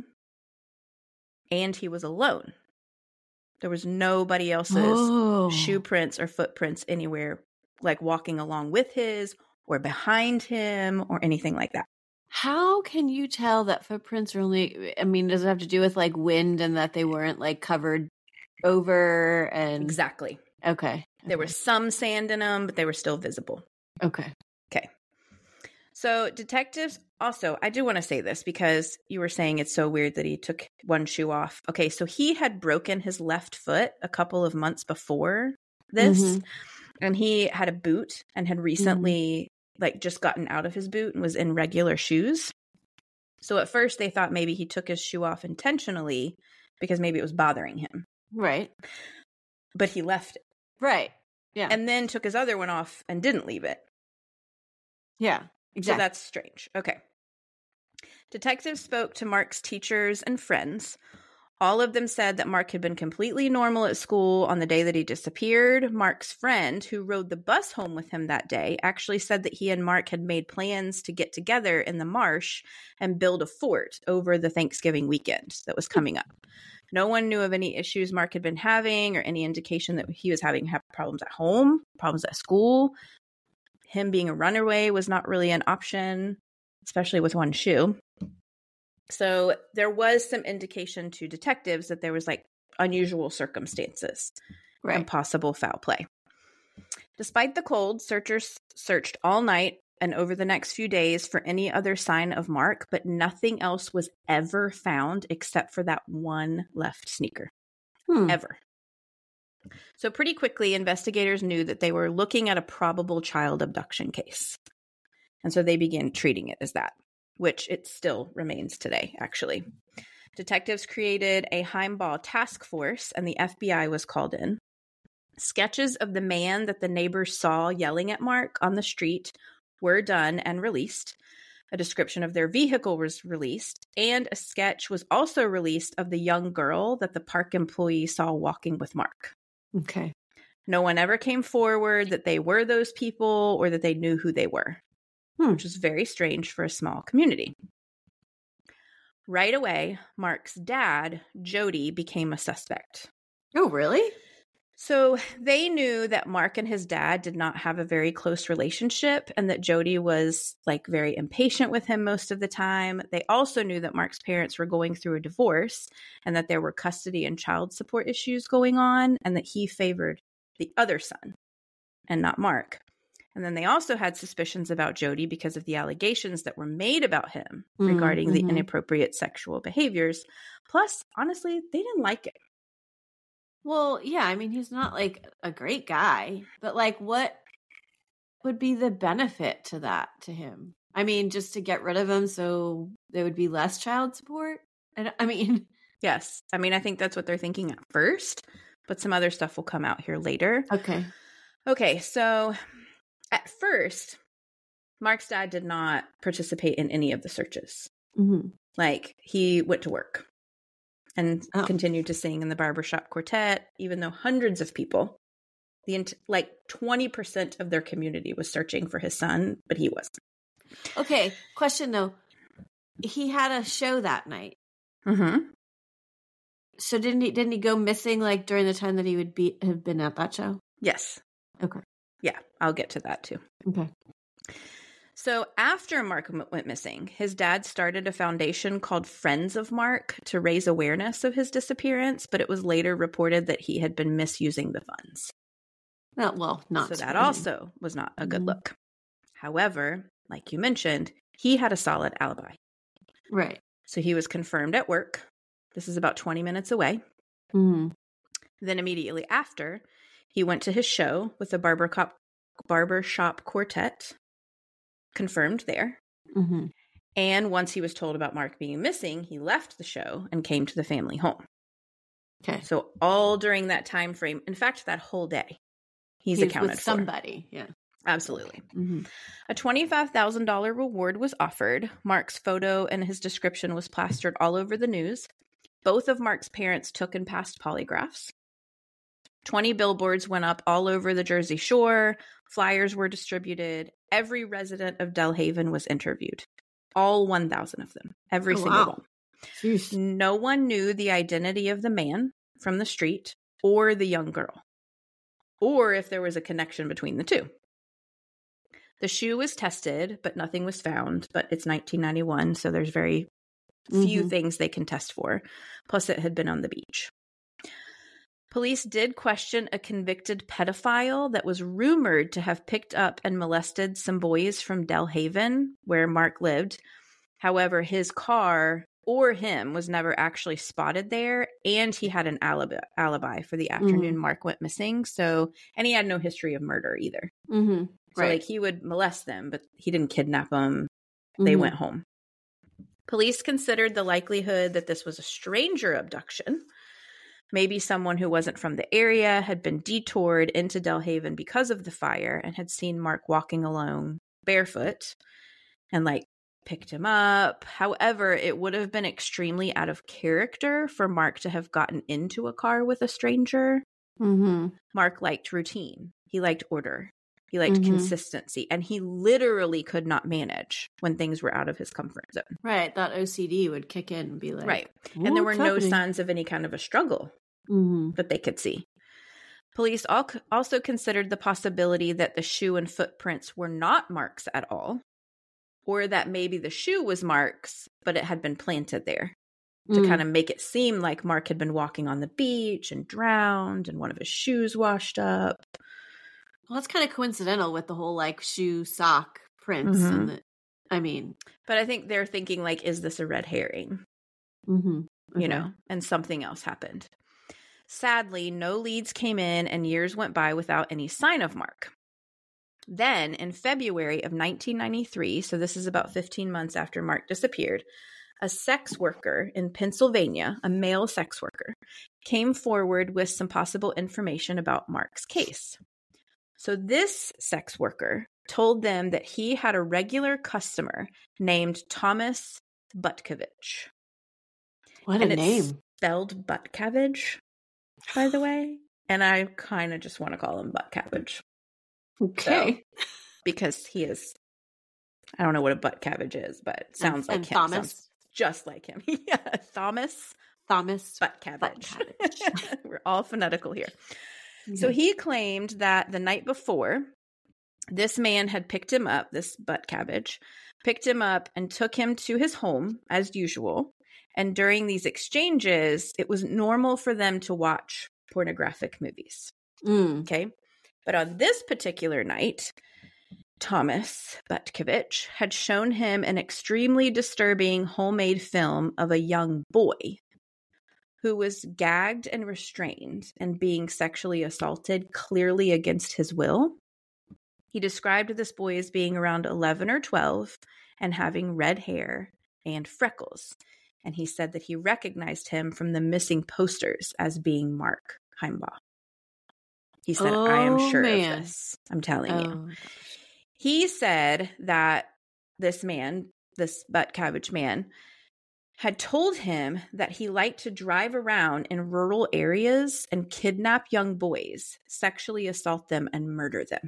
A: And he was alone. There was nobody else's
B: Oh.
A: shoe prints or footprints anywhere, like walking along with his or behind him or anything like that.
B: How can you tell that footprints are only, I mean, does it have to do with like wind and that they weren't like covered over and
A: Exactly.
B: okay.
A: There was some sand in them, but they were still visible.
B: Okay.
A: Okay. So detectives also, I do want to say this because you were saying it's so weird that he took one shoe off. Okay, so he had broken his left foot a couple of months before this,
B: Mhm.
A: and he had a boot and had recently like just gotten out of his boot and was in regular shoes. So at first they thought maybe he took his shoe off intentionally because maybe it was bothering him,
B: Right.
A: but he left it
B: Right. Yeah.
A: and then took his other one off and didn't leave it.
B: yeah. Exactly.
A: So that's strange. Okay. Detectives spoke to Mark's teachers and friends. All of them said that Mark had been completely normal at school on the day that he disappeared. Mark's friend, who rode the bus home with him that day, actually said that he and Mark had made plans to get together in the marsh and build a fort over the Thanksgiving weekend that was coming up. No one knew of any issues Mark had been having or any indication that he was having problems at home, problems at school. Him being a runaway was not really an option, especially with one shoe. So there was some indication to detectives that there was like unusual circumstances
B: Right.
A: and possible foul play. Despite the cold, searchers searched all night and over the next few days for any other sign of Mark, but nothing else was ever found except for that one left sneaker.
B: Hmm.
A: Ever. So pretty quickly, investigators knew that they were looking at a probable child abduction case. And so they began treating it as that, which it still remains today, actually. Detectives created a Heimball task force, and the F B I was called in. Sketches of the man that the neighbors saw yelling at Mark on the street were done and released. A description of their vehicle was released, and a sketch was also released of the young girl that the park employee saw walking with Mark.
B: Okay.
A: No one ever came forward that they were those people or that they knew who they were,
B: Hmm.
A: which was very strange for a small community. Right away, Mark's dad, Jody, became a suspect.
B: Oh, really?
A: So they knew that Mark and his dad did not have a very close relationship and that Jody was like very impatient with him most of the time. They also knew that Mark's parents were going through a divorce and that there were custody and child support issues going on and that he favored the other son and not Mark. And then they also had suspicions about Jody because of the allegations that were made about him
B: Mm,
A: regarding the
B: mhm.
A: inappropriate sexual behaviors. Plus, honestly, they didn't like it.
B: Well, yeah, I mean, he's not like a great guy, but like what would be the benefit to that to him? I mean, just to get rid of him so there would be less child support? And I mean,
A: Yes. I mean, I think that's what they're thinking at first, but some other stuff will come out here later.
B: okay.
A: Okay, so at first, Mark's dad did not participate in any of the searches.
B: Mm-hmm.
A: Like, he went to work and
B: Oh.
A: continued to sing in the barbershop quartet, even though hundreds of people, the int- like twenty percent of their community was searching for his son, but he wasn't.
B: Okay, question though. He had a show that night.
A: Mm-hmm.
B: So didn't he didn't he go missing like during the time that he would be have been at that show?
A: Yes.
B: Okay.
A: Yeah, I'll get to that too.
B: Okay.
A: So after Mark m- went missing, his dad started a foundation called Friends of Mark to raise awareness of his disappearance, but it was later reported that he had been misusing the funds.
B: Well, well, not
A: So that
B: surprising.
A: also was not a good
B: Mhm.
A: look. However, like you mentioned, he had a solid alibi.
B: Right.
A: So he was confirmed at work. This is about twenty minutes away.
B: Mm-hmm.
A: Then immediately after, he went to his show with the barber cop, barbershop quartet, confirmed there.
B: Mm-hmm.
A: And once he was told about Mark being missing, he left the show and came to the family home.
B: Okay.
A: So all during that time frame, in fact, that whole day, he's
B: He was
A: accounted
B: with
A: for.
B: somebody. Yeah.
A: Absolutely.
B: Mm-hmm.
A: A twenty-five thousand dollars reward was offered. Mark's photo and his description was plastered all over the news. Both of Mark's parents took and passed polygraphs. twenty billboards went up all over the Jersey Shore. Flyers were distributed. Every resident of Delhaven was interviewed. All one thousand of them. Every
B: Oh,
A: single
B: wow.
A: one.
B: Jeez.
A: No one knew the identity of the man from the street or the young girl, or if there was a connection between the two. The shoe was tested, but nothing was found. But it's nineteen ninety-one, so there's very few
B: Mhm.
A: things they can test for. Plus, it had been on the beach. Police did question a convicted pedophile that was rumored to have picked up and molested some boys from Delhaven, where Mark lived. However, his car or him was never actually spotted there, and he had an alibi, alibi for the afternoon Mark went missing. So, and he had no history of murder either.
B: Mm-hmm.
A: So,
B: Right.
A: like, he would molest them, but he didn't kidnap them. They
B: Mhm.
A: went home. Police considered the likelihood that this was a stranger abduction. Maybe someone who wasn't from the area had been detoured into Delhaven because of the fire and had seen Mark walking alone barefoot and, like, picked him up. However, it would have been extremely out of character for Mark to have gotten into a car with a stranger.
B: Mm-hmm.
A: Mark liked routine. He liked order. He liked
B: Mhm.
A: consistency, and he literally could not manage when things were out of his comfort zone.
B: Right. That O C D would kick in and be like,
A: Right. And there were
B: "What's
A: no
B: happening?"
A: signs of any kind of a struggle
B: Mhm.
A: that they could see. Police al- also considered the possibility that the shoe and footprints were not Mark's at all, or that maybe the shoe was Mark's, but it had been planted there to
B: Mm.
A: kind of make it seem like Mark had been walking on the beach and drowned and one of his shoes washed up.
B: Well, that's kind of coincidental with the whole like shoe sock prints
A: Mhm.
B: and the, I mean,
A: But I think they're thinking like, is this a red herring?
B: mm-hmm.
A: You
B: Okay.
A: know, and something else happened. Sadly, no leads came in and years went by without any sign of Mark. Then, in February of nineteen ninety-three, so this is about fifteen months after Mark disappeared, a sex worker in Pennsylvania, a male sex worker, came forward with some possible information about Mark's case. So this sex worker told them that he had a regular customer named Thomas Butkovich.
B: What
A: and
B: a
A: it's
B: name.
A: spelled butt cabbage, by the way. And I kind of just want to call him butt cabbage.
B: Okay.
A: So, because he is, I don't know what a butt cabbage is, but it sounds
B: and,
A: like
B: and
A: him.
B: Thomas.
A: Sounds just like him. Yeah, Thomas
B: Thomas
A: butt cabbage.
B: Butt cabbage.
A: We're all phonetical here.
B: Okay.
A: So he claimed that the night before, this man had picked him up, this butt cabbage, picked him up and took him to his home as usual. And during these exchanges, it was normal for them to watch pornographic movies.
B: Mm.
A: Okay. But on this particular night, Thomas Butkovich had shown him an extremely disturbing homemade film of a young boy who was gagged and restrained and being sexually assaulted clearly against his will. He described this boy as being around eleven or twelve and having red hair and freckles. And he said that he recognized him from the missing posters as being Mark Heimbaugh. He said,
B: Oh,
A: I am sure
B: man.
A: of this. I'm telling you.
B: Oh,
A: He said that this man, this butt cabbage man, had told him that he liked to drive around in rural areas and kidnap young boys, sexually assault them, and murder them.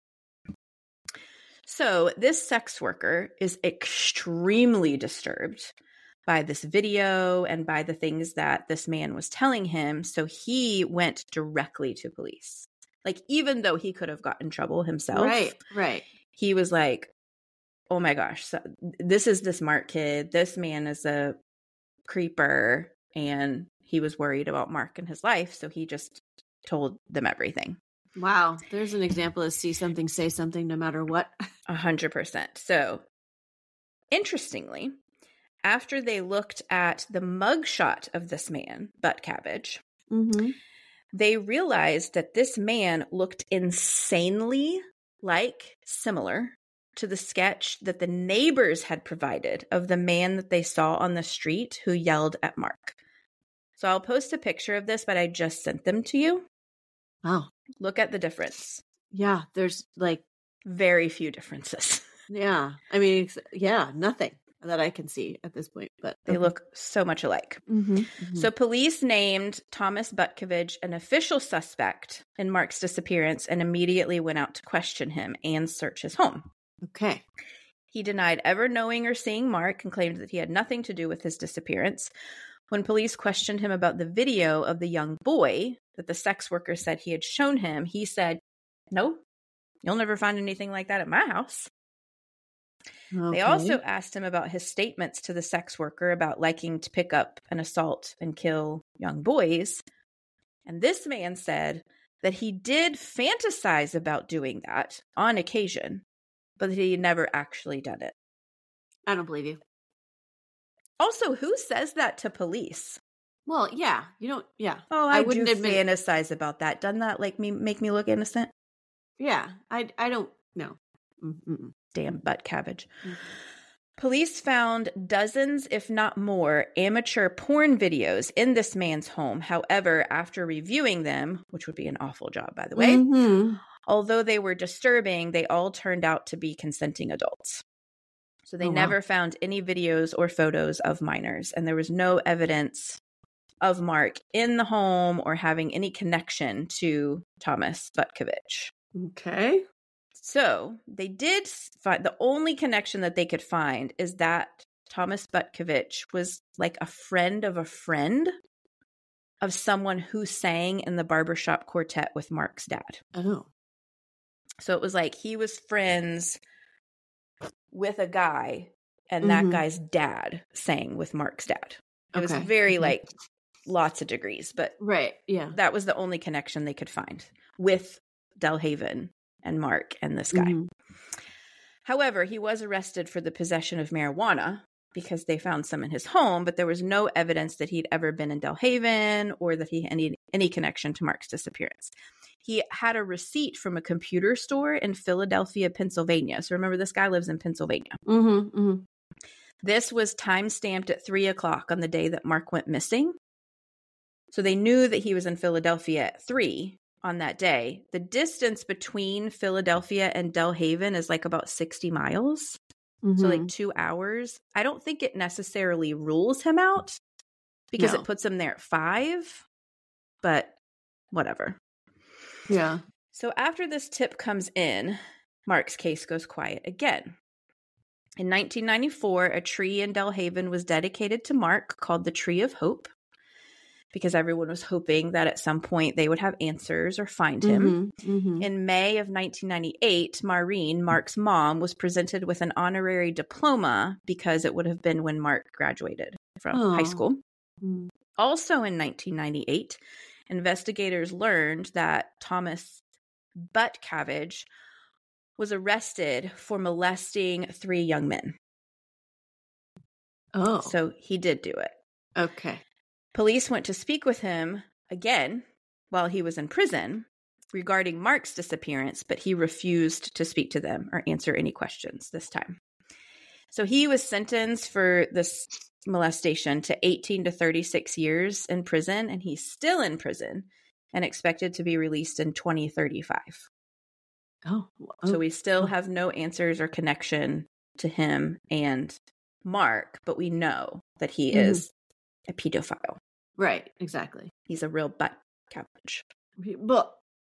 A: So this sex worker is extremely disturbed by this video and by the things that this man was telling him. So he went directly to police. Like, even though he could have gotten in trouble himself.
B: right, right.
A: He was like, oh my gosh, so this is this Mark kid. This man is a creeper. And he was worried about Mark and his life. So he just told them everything.
B: Wow. There's an example of see something, say something, no matter what.
A: A hundred percent. So interestingly, after they looked at the mugshot of this man, Butt Cabbage,
B: Mm-hmm.
A: they realized that this man looked insanely like similar to the sketch that the neighbors had provided of the man that they saw on the street who yelled at Mark. So I'll post a picture of this, but I just sent them to you.
B: Wow.
A: Look at the difference.
B: Yeah. There's like,
A: Very few differences.
B: yeah. I mean, it's- yeah, nothing that I can see at this point, but
A: They look so much alike.
B: Mm-hmm. Mm-hmm.
A: So police named Thomas Butkovich an official suspect in Mark's disappearance and immediately went out to question him and search his home.
B: okay.
A: He denied ever knowing or seeing Mark and claimed that he had nothing to do with his disappearance. When police questioned him about the video of the young boy that the sex worker said he had shown him, he said, no, you'll never find anything like that at my house.
B: okay.
A: They also asked him about his statements to the sex worker about liking to pick up and assault and kill young boys. And this man said that he did fantasize about doing that on occasion, but that he had never actually done it.
B: I don't believe you.
A: Also, who says that to police?
B: Well, yeah, you don't. Yeah.
A: Oh, I,
B: I wouldn't
A: do
B: admit-
A: fantasize about that. Doesn't that like me make me look innocent?
B: Yeah. I, I don't know. Mm-mm.
A: Damn butt cabbage.
B: Mhm.
A: Police found dozens, if not more, amateur porn videos in this man's home. However, after reviewing them, which would be an awful job, by the way,
B: Mm-hmm.
A: although they were disturbing, they all turned out to be consenting adults. So they
B: Oh, wow.
A: never found any videos or photos of minors, and there was no evidence of Mark in the home or having any connection to Thomas Butkovich.
B: Okay.
A: So they did find, the only connection that they could find is that Thomas Butkovich was like a friend of a friend of someone who sang in the barbershop quartet with Mark's dad.
B: Oh.
A: So it was like he was friends with a guy, and
B: Mhm.
A: that guy's dad sang with Mark's dad. It
B: Okay.
A: was very
B: Mhm.
A: like lots of degrees, but
B: Right. Yeah.
A: that was the only connection they could find with Delhaven and Mark and this guy.
B: Mhm.
A: However, he was arrested for the possession of marijuana because they found some in his home, but there was no evidence that he'd ever been in Delhaven or that he had any, any connection to Mark's disappearance. He had a receipt from a computer store in Philadelphia, Pennsylvania. So remember, this guy lives in Pennsylvania.
B: Mm-hmm, mm-hmm.
A: This was time-stamped at three o'clock on the day that Mark went missing. So they knew that he was in Philadelphia at three on that day. The distance between Philadelphia and Delhaven is like about sixty miles.
B: Mm-hmm.
A: So like two hours. I don't think it necessarily rules him out because
B: No.
A: it puts him there at five, but whatever.
B: Yeah.
A: So after this tip comes in, Mark's case goes quiet again. In nineteen ninety-four, a tree in Delhaven was dedicated to Mark called the Tree of Hope because everyone was hoping that at some point they would have answers or find him.
B: Mm-hmm, mm-hmm.
A: In May of nineteen ninety-eight, Maureen, Mark's mom, was presented with an honorary diploma because it would have been when Mark graduated from
B: Oh.
A: high school.
B: Mm.
A: Also in nineteen ninety-eight, investigators learned that Thomas Butkovich was arrested for molesting three young men.
B: Oh.
A: So he did do it.
B: Okay.
A: Police went to speak with him again while he was in prison regarding Mark's disappearance, but he refused to speak to them or answer any questions this time. So he was sentenced for this molestation to eighteen to thirty-six years in prison, and he's still in prison and expected to be released in twenty thirty-five.
B: Oh. oh.
A: So we still have no answers or connection to him and Mark, but we know that he
B: Mhm.
A: is a pedophile.
B: Right. Exactly.
A: He's a real butt cabbage.
B: But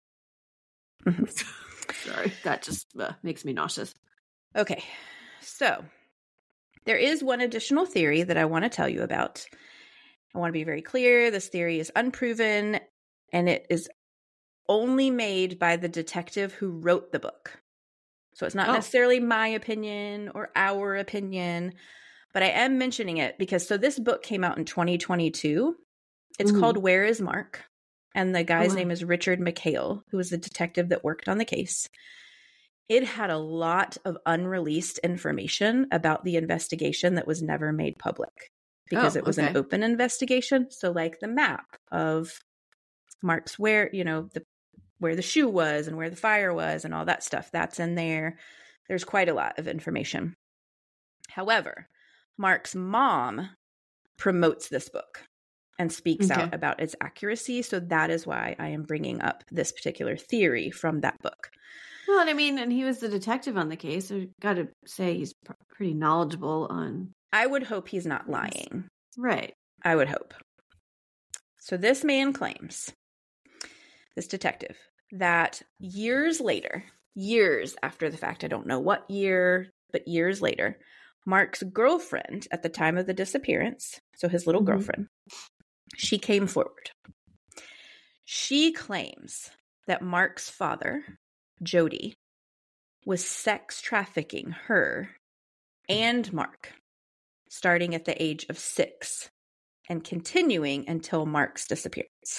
A: Mhm.
B: sorry, that just uh, makes me nauseous.
A: Okay, so there is one additional theory that I want to tell you about. I want to be very clear. This theory is unproven, and it is only made by the detective who wrote the book. So it's not
B: Oh.
A: necessarily my opinion or our opinion, but I am mentioning it because so this book came out in twenty twenty-two. It's
B: Mhm.
A: called Where is Mark? And the guy's
B: wow.
A: name is Richard McHale, who was the detective that worked on the case. It had a lot of unreleased information about the investigation that was never made public because
B: Oh,
A: it was an
B: okay.
A: open investigation. So like the map of Mark's where, you know, the where the shoe was and where the fire was and all that stuff, that's in there. There's quite a lot of information. However, Mark's mom promotes this book and speaks
B: Okay.
A: out about its accuracy. So that is why I am bringing up this particular theory from that book.
B: Well, and I mean, and he was the detective on the case, so got to say he's pr- pretty knowledgeable on.
A: I would hope he's not lying.
B: Right.
A: I would hope. So this man claims, this detective, that years later, years after the fact, I don't know what year, but years later, Mark's girlfriend at the time of the disappearance, so his little
B: Mhm.
A: girlfriend, she came forward. She claims that Mark's father, Jody, was sex trafficking her and Mark starting at the age of six and continuing until Mark's disappearance.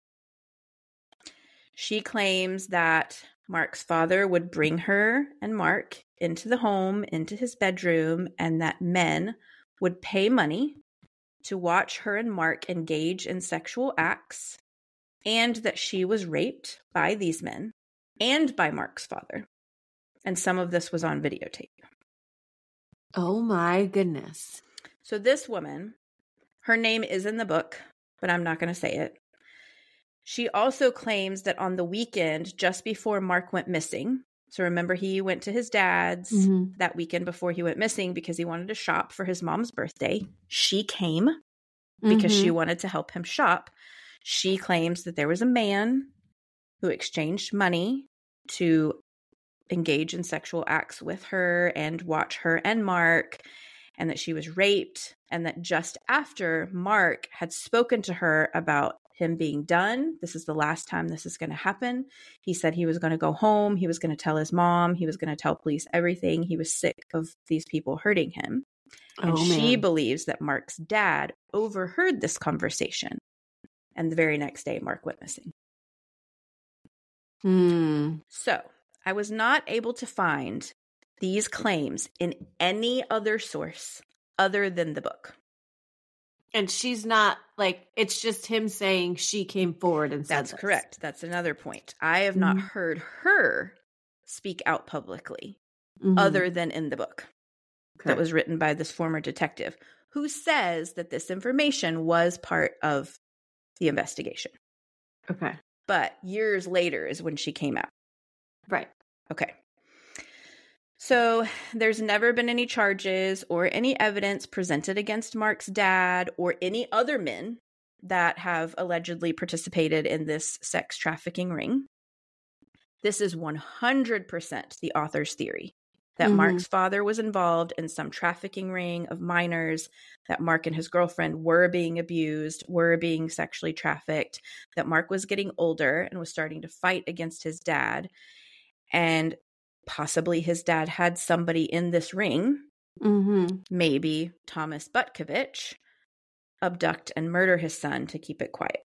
A: She claims that Mark's father would bring her and Mark into the home, into his bedroom, and that men would pay money to watch her and Mark engage in sexual acts, and that she was raped by these men and by Mark's father. And some of this was on videotape.
B: Oh my goodness.
A: So this woman, her name is in the book, but I'm not going to say it. She also claims that on the weekend, just before Mark went missing, so remember he went to his dad's
B: Mhm.
A: that weekend before he went missing because he wanted to shop for his mom's birthday. She came because
B: Mhm.
A: she wanted to help him shop. She claims that there was a man who exchanged money to engage in sexual acts with her and watch her and Mark, and that she was raped, and that just after Mark had spoken to her about him being done, this is the last time this is going to happen, he said he was going to go home, he was going to tell his mom, he was going to tell police everything, he was sick of these people hurting him. And
B: Oh,
A: she
B: man.
A: believes that Mark's dad overheard this conversation, and the very next day Mark went missing.
B: Hmm.
A: So I was not able to find these claims in any other source other than the book.
B: And she's not like, it's just him saying she came forward and said
A: That's
B: this.
A: correct. That's another point. I have not
B: Mhm.
A: heard her speak out publicly
B: Mhm.
A: other than in the book
B: Okay.
A: that was written by this former detective who says that this information was part of the investigation.
B: Okay.
A: But years later is when she came out.
B: Right.
A: Okay. So there's never been any charges or any evidence presented against Mark's dad or any other men that have allegedly participated in this sex trafficking ring. This is one hundred percent the author's theory that
B: Mhm.
A: Mark's father was involved in some trafficking ring of minors, that Mark and his girlfriend were being abused, were being sexually trafficked, that Mark was getting older and was starting to fight against his dad, and possibly his dad had somebody in this ring,
B: Mm-hmm.
A: maybe Thomas Butkovich, abduct and murder his son to keep it quiet.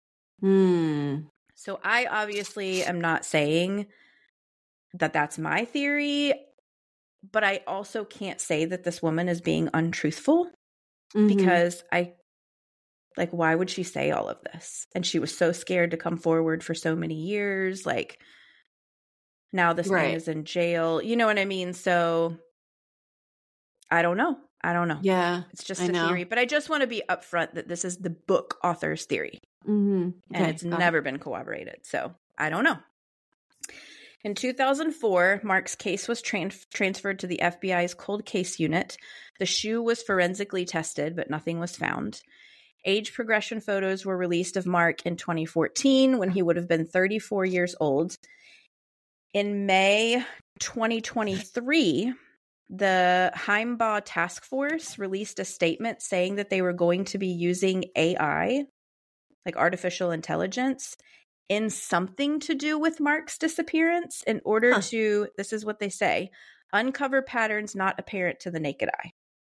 B: Hmm.
A: So I obviously am not saying that that's my theory, but I also can't say that this woman is being untruthful
B: Mhm.
A: because I, like, why would she say all of this? And she was so scared to come forward for so many years. Like, now this man
B: Right.
A: is in jail. You know what I mean? So I don't know. I don't know.
B: Yeah.
A: It's just
B: I
A: a
B: know.
A: theory. But I just want to be upfront that this is the book author's theory.
B: Mm-hmm.
A: And it's never been corroborated. So I don't know. In two thousand four, Mark's case was tran- transferred to the F B I's cold case unit. The shoe was forensically tested, but nothing was found. Age progression photos were released of Mark in twenty fourteen when he would have been thirty-four years old. In May twenty twenty-three, the Heimbaugh Task Force released a statement saying that they were going to be using A I, like artificial intelligence, in something to do with Mark's disappearance in order
B: Huh.
A: to, this is what they say, uncover patterns not apparent to the naked eye.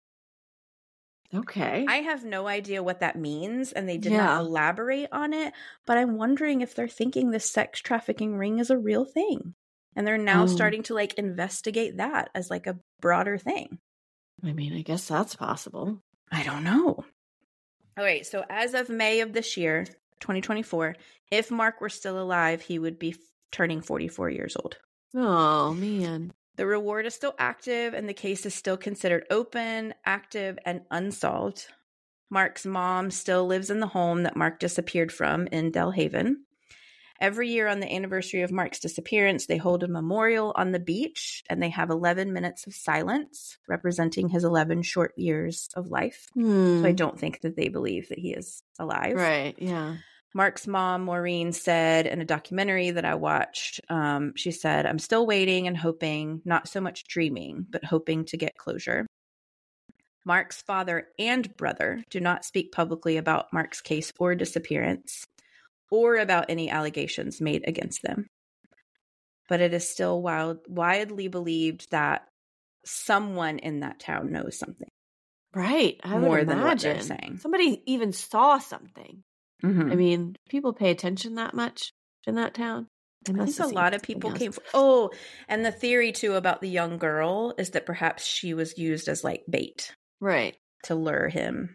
B: Okay.
A: I have no idea what that means, and they did
B: Yeah.
A: not elaborate on it, but I'm wondering if they're thinking this sex trafficking ring is a real thing. And they're now
B: Oh.
A: starting to like investigate that as like a broader thing.
B: I mean, I guess that's possible.
A: I don't know. All right, so as of May of this year, twenty twenty-four, if Mark were still alive, he would be f- turning forty-four years old.
B: Oh, man.
A: The reward is still active, and the case is still considered open, active, and unsolved. Mark's mom still lives in the home that Mark disappeared from in Delhaven. Every year on the anniversary of Mark's disappearance, they hold a memorial on the beach, and they have eleven minutes of silence representing his eleven short years of life.
B: Hmm.
A: So I don't think that they believe that he is alive.
B: Right. Yeah.
A: Mark's mom, Maureen, said in a documentary that I watched, um, she said, "I'm still waiting and hoping, not so much dreaming, but hoping to get closure." Mark's father and brother do not speak publicly about Mark's case or disappearance, or about any allegations made against them. But it is still wild, widely believed that someone in that town knows something.
B: Right. I
A: More
B: would
A: than what they're
B: imagine.
A: saying.
B: Somebody even saw something.
A: Mm-hmm.
B: I mean, people pay attention that much in that town. They
A: I
B: must
A: think a
B: have seen
A: lot of
B: something
A: people
B: else.
A: came. For, oh, and the theory too about the young girl is that perhaps she was used as like bait
B: Right.
A: to lure him.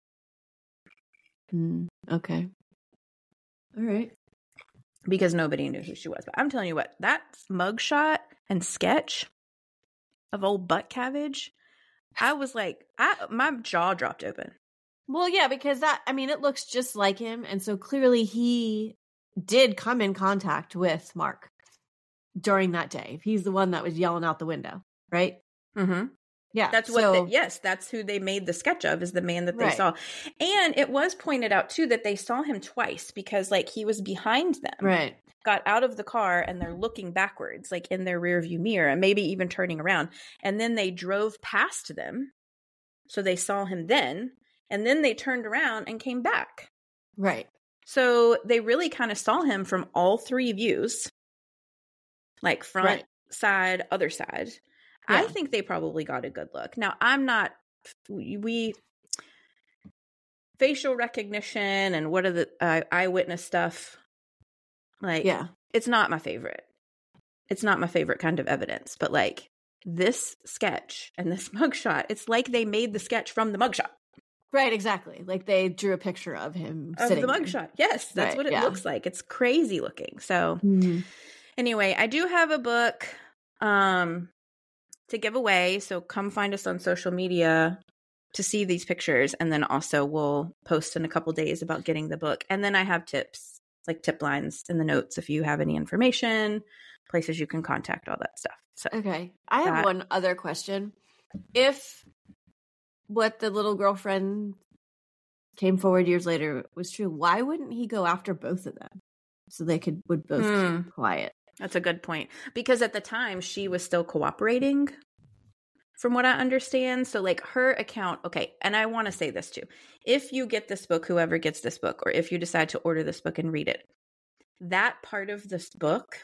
B: Mm, okay. All right.
A: Because nobody knew who she was. But I'm telling you what, that mugshot and sketch of old Butt Cabbage, I was like, I my jaw dropped open.
B: Well, yeah, because that, I mean, it looks just like him. And so clearly he did come in contact with Mark during that day. If he's the one that was yelling out the window, right?
A: Mm-hmm.
B: Yeah.
A: That's what,
B: so,
A: they, yes, that's who they made the sketch of, is the man that they
B: Right.
A: saw. And it was pointed out too that they saw him twice because like he was behind them.
B: Right.
A: got out of the car and they're looking backwards, like in their rear view mirror, and maybe even turning around. And then they drove past them. So they saw him then, and then they turned around and came back.
B: Right.
A: So they really kind of saw him from all three views, like front, right. side, other side. Yeah. I think they probably got a good look. Now, I'm not, we, facial recognition and what are the uh, eyewitness stuff, like, yeah, it's not my favorite. It's not my favorite kind of evidence, but like this sketch and this mugshot, it's like they made the sketch from the mugshot.
B: Right, exactly. Like they drew a picture of him
A: of
B: sitting
A: the mugshot. There. Yes, that's right, what it yeah. looks like. It's crazy looking. So mm-hmm. anyway, I do have a book um, to give away. So come find us on social media to see these pictures. And then also we'll post in a couple days about getting the book. And then I have tips, like tip lines in the notes if you have any information, places you can contact, all that stuff. So
B: okay. I have that. One other question. If what the little girlfriend came forward years later was true, why wouldn't he go after both of them so they could would both mm. keep quiet?
A: That's a good point. Because at the time she was still cooperating, from what I understand. So like her account, okay, and I want to say this too. If you get this book, whoever gets this book, or if you decide to order this book and read it, that part of this book,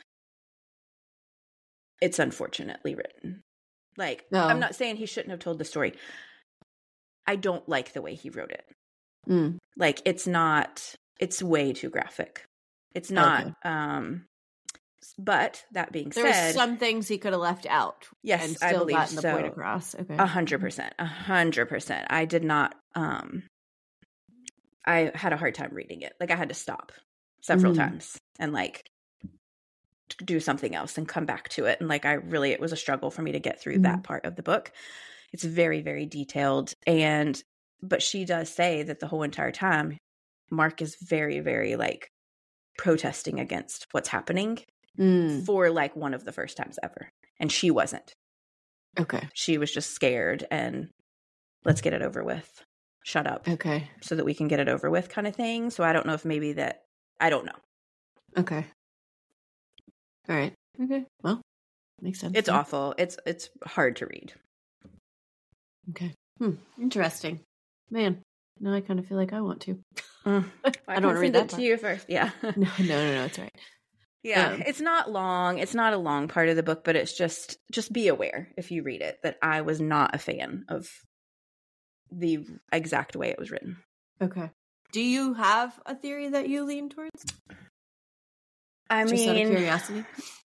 A: it's unfortunately written. Like, no. I'm not saying he shouldn't have told the story. I don't like the way he wrote it. Mm. Like, it's not, it's way too graphic. It's not, okay. um, but that being
B: said, there's some things he could have left out.
A: Yes,
B: and still
A: I believe
B: gotten
A: so.
B: The point across. Okay,
A: a hundred percent, a hundred percent. I did not. Um, I had a hard time reading it. Like I had to stop several mm. times and like do something else and come back to it. And like I really, it was a struggle for me to get through mm. that part of the book. It's very, very detailed, and but she does say that the whole entire time, Mark is very, very like protesting against what's happening. Mm. For like one of the first times ever. And she wasn't.
B: Okay.
A: She was just scared and let's get it over with. Shut up.
B: Okay.
A: So that we can get it over with kind of thing. So I don't know if maybe that, I don't know.
B: Okay. All right. Okay. Well, makes sense.
A: It's yeah. awful. It's, it's hard to read.
B: Okay. Hmm. Interesting. Man. Now I kind of feel like I want to.
A: Mm. I, I don't want to read that to you first. Yeah.
B: no, no, no, no. It's all right.
A: Yeah, um, it's not long. It's not a long part of the book, but it's just just be aware if you read it that I was not a fan of the exact way it was written.
B: Okay. Do you have a theory that you lean towards?
A: I
B: just
A: mean,
B: out of curiosity.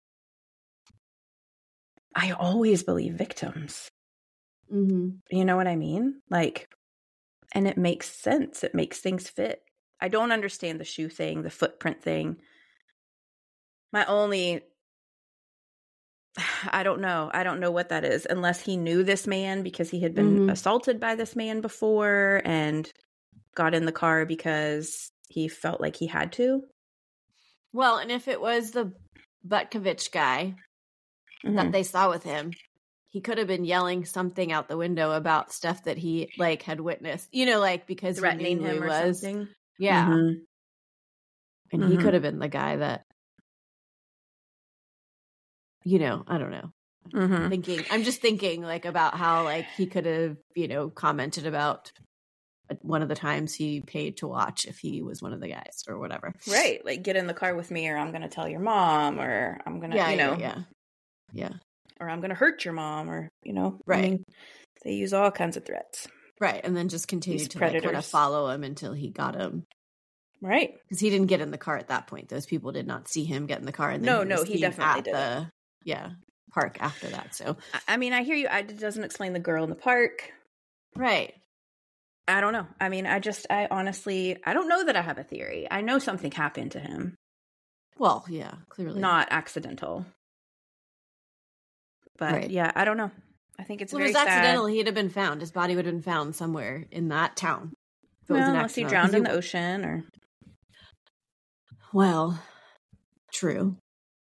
A: I always believe victims.
B: Mm-hmm.
A: You know what I mean? Like, and it makes sense. It makes things fit. I don't understand the shoe thing, the footprint thing. My only, I don't know. I don't know what that is unless he knew this man because he had been mm-hmm. assaulted by this man before and got in the car because he felt like he had to.
B: Well, and if it was the Butkovich guy mm-hmm. that they saw with him, he could have been yelling something out the window about stuff that he like had witnessed, you know, like because
A: threatening
B: he knew
A: him
B: he
A: or
B: was.
A: something.
B: Yeah.
A: Mm-hmm.
B: And mm-hmm. he could have been the guy that, you know, I don't know.
A: Mm-hmm.
B: Thinking, I'm just thinking like about how like he could have, you know, commented about one of the times he paid to watch if he was one of the guys or whatever.
A: Right. Like get in the car with me or I'm going to tell your mom or I'm going to,
B: yeah,
A: you know.
B: Yeah. Yeah.
A: Or I'm going to hurt your mom or, you know.
B: Right.
A: I mean, they use all kinds of threats.
B: Right. And then just continue to like, kind of follow him until he got him.
A: Right.
B: Because he didn't get in the car at that point. Those people did not see him get in the car. And then
A: no,
B: he
A: no, he definitely did.
B: The, yeah. Park after that. So,
A: I mean, I hear you. I, it doesn't explain the girl in the park.
B: Right.
A: I don't know. I mean, I just, I honestly, I don't know that I have a theory. I know something happened to him.
B: Well, yeah, clearly.
A: Not accidental. But right. yeah, I don't know. I think it's
B: well,
A: very
B: if it was
A: sad.
B: accidental, he'd have been found. His body would have been found somewhere in that town. If it
A: well,
B: was an
A: unless he drowned in the ocean or.
B: Well, true.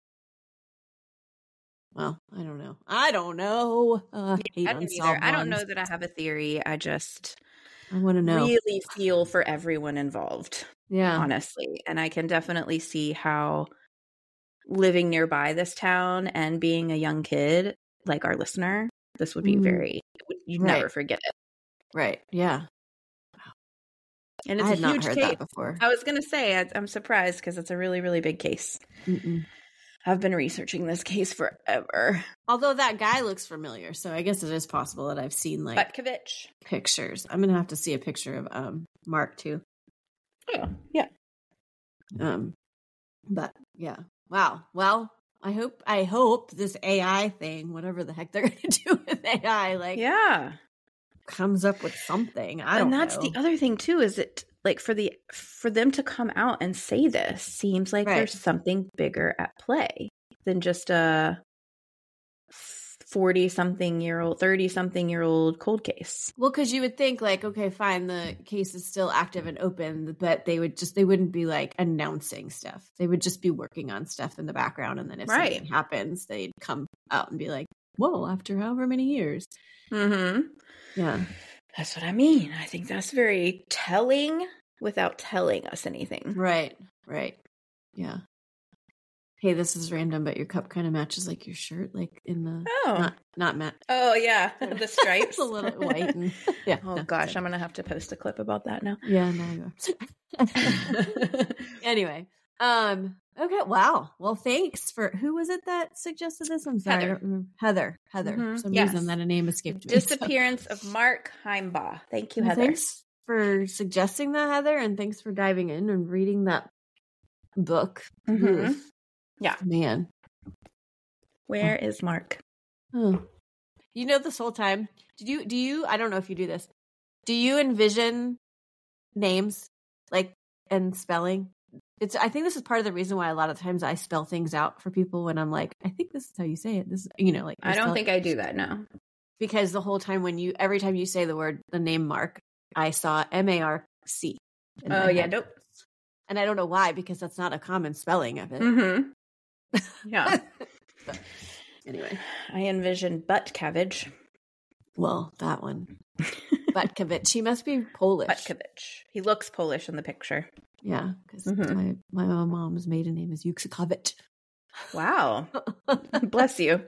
B: Well, I don't know. I don't know. Uh,
A: yeah, I, don't either. I don't know that I have a theory. I just
B: I want to know.
A: Really feel for everyone involved.
B: Yeah.
A: Honestly. And I can definitely see how living nearby this town and being a young kid, like our listener, this would be
B: Mm.
A: very, you'd
B: Right.
A: never forget it.
B: Right. Yeah.
A: And it's
B: I had
A: a
B: not
A: huge
B: heard
A: case.
B: that before.
A: I was going to say, I, I'm surprised because it's a really, really big case.
B: Mm-mm.
A: I've been researching this case forever.
B: Although that guy looks familiar, so I guess it is possible that I've seen like
A: Butkovich.
B: pictures. I'm gonna have to see a picture of um Mark too.
A: Oh, yeah.
B: Um, but yeah, wow. Well, I hope I hope this A I thing, whatever the heck they're gonna do with A I, like
A: Yeah.
B: comes up with something. I don't
A: And that's
B: know.
A: the other thing too, is it like for the for them to come out and say this seems like
B: Right.
A: there's something bigger at play than just a forty something year old, thirty something year old cold case.
B: Well, because you would think like, okay, fine, the case is still active and open, but they would just they wouldn't be like announcing stuff. They would just be working on stuff in the background, and then if
A: Right.
B: something happens, they'd come out and be like, "Whoa!" After however many years,
A: Mm-hmm.
B: yeah,
A: That's what I mean. I think that's very telling without telling us anything.
B: right, right, yeah. Hey, this is random, but your cup kind of matches like your shirt, like in the
A: Oh.
B: not not matte.
A: Oh, yeah. The stripes.
B: a little white and yeah.
A: Oh,
B: no,
A: gosh.
B: so-
A: I'm going to have to post a clip about that now.
B: yeah, no, you are. Anyway, um, okay, wow. Well, thanks for who was it that suggested this? I'm sorry, I
A: Heather.
B: don't remember. Heather. Heather.
A: Mhm,
B: For some
A: yes.
B: reason, that a name escaped me.
A: Disappearance of Mark Heimbaugh. Thank you,
B: So,
A: Heather.
B: thanks for suggesting that, Heather, and thanks for diving in and reading that book.
A: Mhm.
B: Oof.
A: Yeah.
B: Man.
A: Where is Mark?
B: Oh. You know, this whole time, did you? Do you? I don't know if you do this. Do you envision names like and spelling? It's. I think this is part of the reason why a lot of times I spell things out for people when I'm like, I think this is how you say it. This, is, you know, like
A: I don't
B: spell it.
A: think I do that now.
B: Because the whole time when you, every time you say the word, the name Mark, I saw M A R C. in
A: Oh,
B: my
A: yeah.
B: head.
A: Nope.
B: And I don't know why, because that's not a common spelling of it.
A: Mm-hmm. Yeah.
B: But anyway,
A: I envision butt cabbage.
B: well, that one. Butkovich. He must be Polish.
A: Butkovich. He looks Polish in the picture.
B: Yeah, because
A: Mhm.
B: my, my mom's maiden name is Yuksikowicz.
A: Wow. Bless you.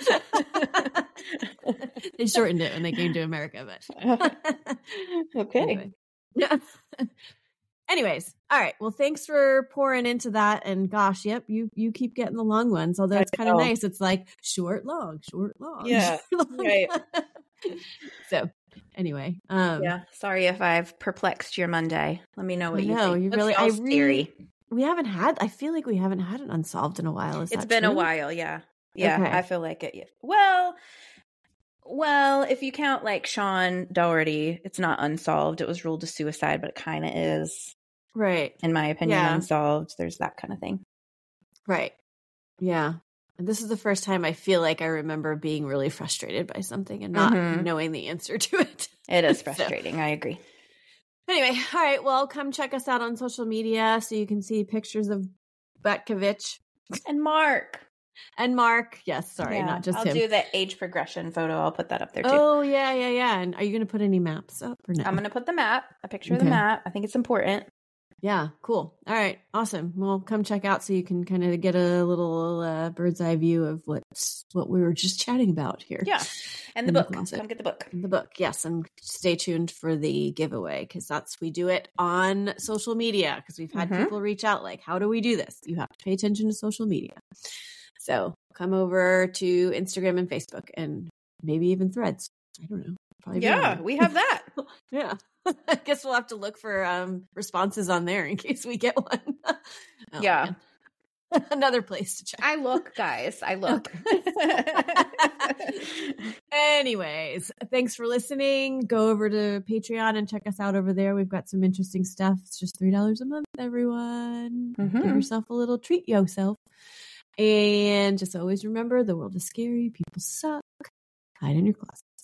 B: They shortened it when they came to America, but
A: Okay.
B: anyway. Yeah. Anyways, all right. Well, thanks for pouring into that. And gosh, yep, you you keep getting the long ones. Although
A: I
B: it's kind of
A: know.
B: nice. It's like short, long, short, long.
A: Yeah,
B: short, long.
A: right.
B: So, anyway, um,
A: Yeah. Sorry if I've perplexed your Monday. Let me know what you
B: No,
A: think.
B: you
A: What's
B: really- I
A: y'all's
B: really-
A: theory?
B: we haven't had. I feel like we haven't had it unsolved in a while. Is
A: It's
B: that
A: been a
B: true?
A: while. Yeah. Yeah.
B: Okay.
A: I feel like it. yeah. Well, well, if you count like Sean Doherty, it's not unsolved. It was ruled a suicide, but it kind of is,
B: Right.
A: in my opinion,
B: Yeah.
A: unsolved. There's that kind of thing.
B: Right. Yeah. And this is the first time I feel like I remember being really frustrated by something and not
A: Mhm.
B: knowing the answer to it.
A: It is
B: So-
A: frustrating. I agree.
B: Anyway, all right. Well, come check us out on social media so you can see pictures of Butkovich
A: And Mark.
B: and Mark. Yes, sorry,
A: Yeah,
B: not just
A: I'll
B: him.
A: do the age progression photo. I'll put that up there too.
B: Oh, yeah, yeah, yeah. And are you going to put any maps up or no?
A: I'm going to put the map, a picture of the
B: Okay.
A: map. I think it's important.
B: Yeah, cool. All right, awesome. Well, come check out so you can kind of get a little uh, bird's eye view of what's what we were just chatting about here.
A: Yeah. And the
B: In the
A: book.
B: closet.
A: Come get the book.
B: The book, yes, and stay tuned for the giveaway because that's we do it on social media because we've had
A: Mhm.
B: people reach out like, how do we do this? You have to pay attention to social media. So come over to Instagram and Facebook and maybe even Threads. I don't know. Probably be on
A: Yeah,
B: there.
A: we have that.
B: Yeah. I guess we'll have to look for um, responses on there in case we get one. Oh,
A: Yeah.
B: man. Another place to check.
A: I look, guys. I look.
B: Anyways, thanks for listening. Go over to Patreon and check us out over there. We've got some interesting stuff. It's just three dollars a month, everyone. Give
A: Mhm.
B: yourself a little treat yourself. And just always remember the world is scary. People suck. Hide in your closet.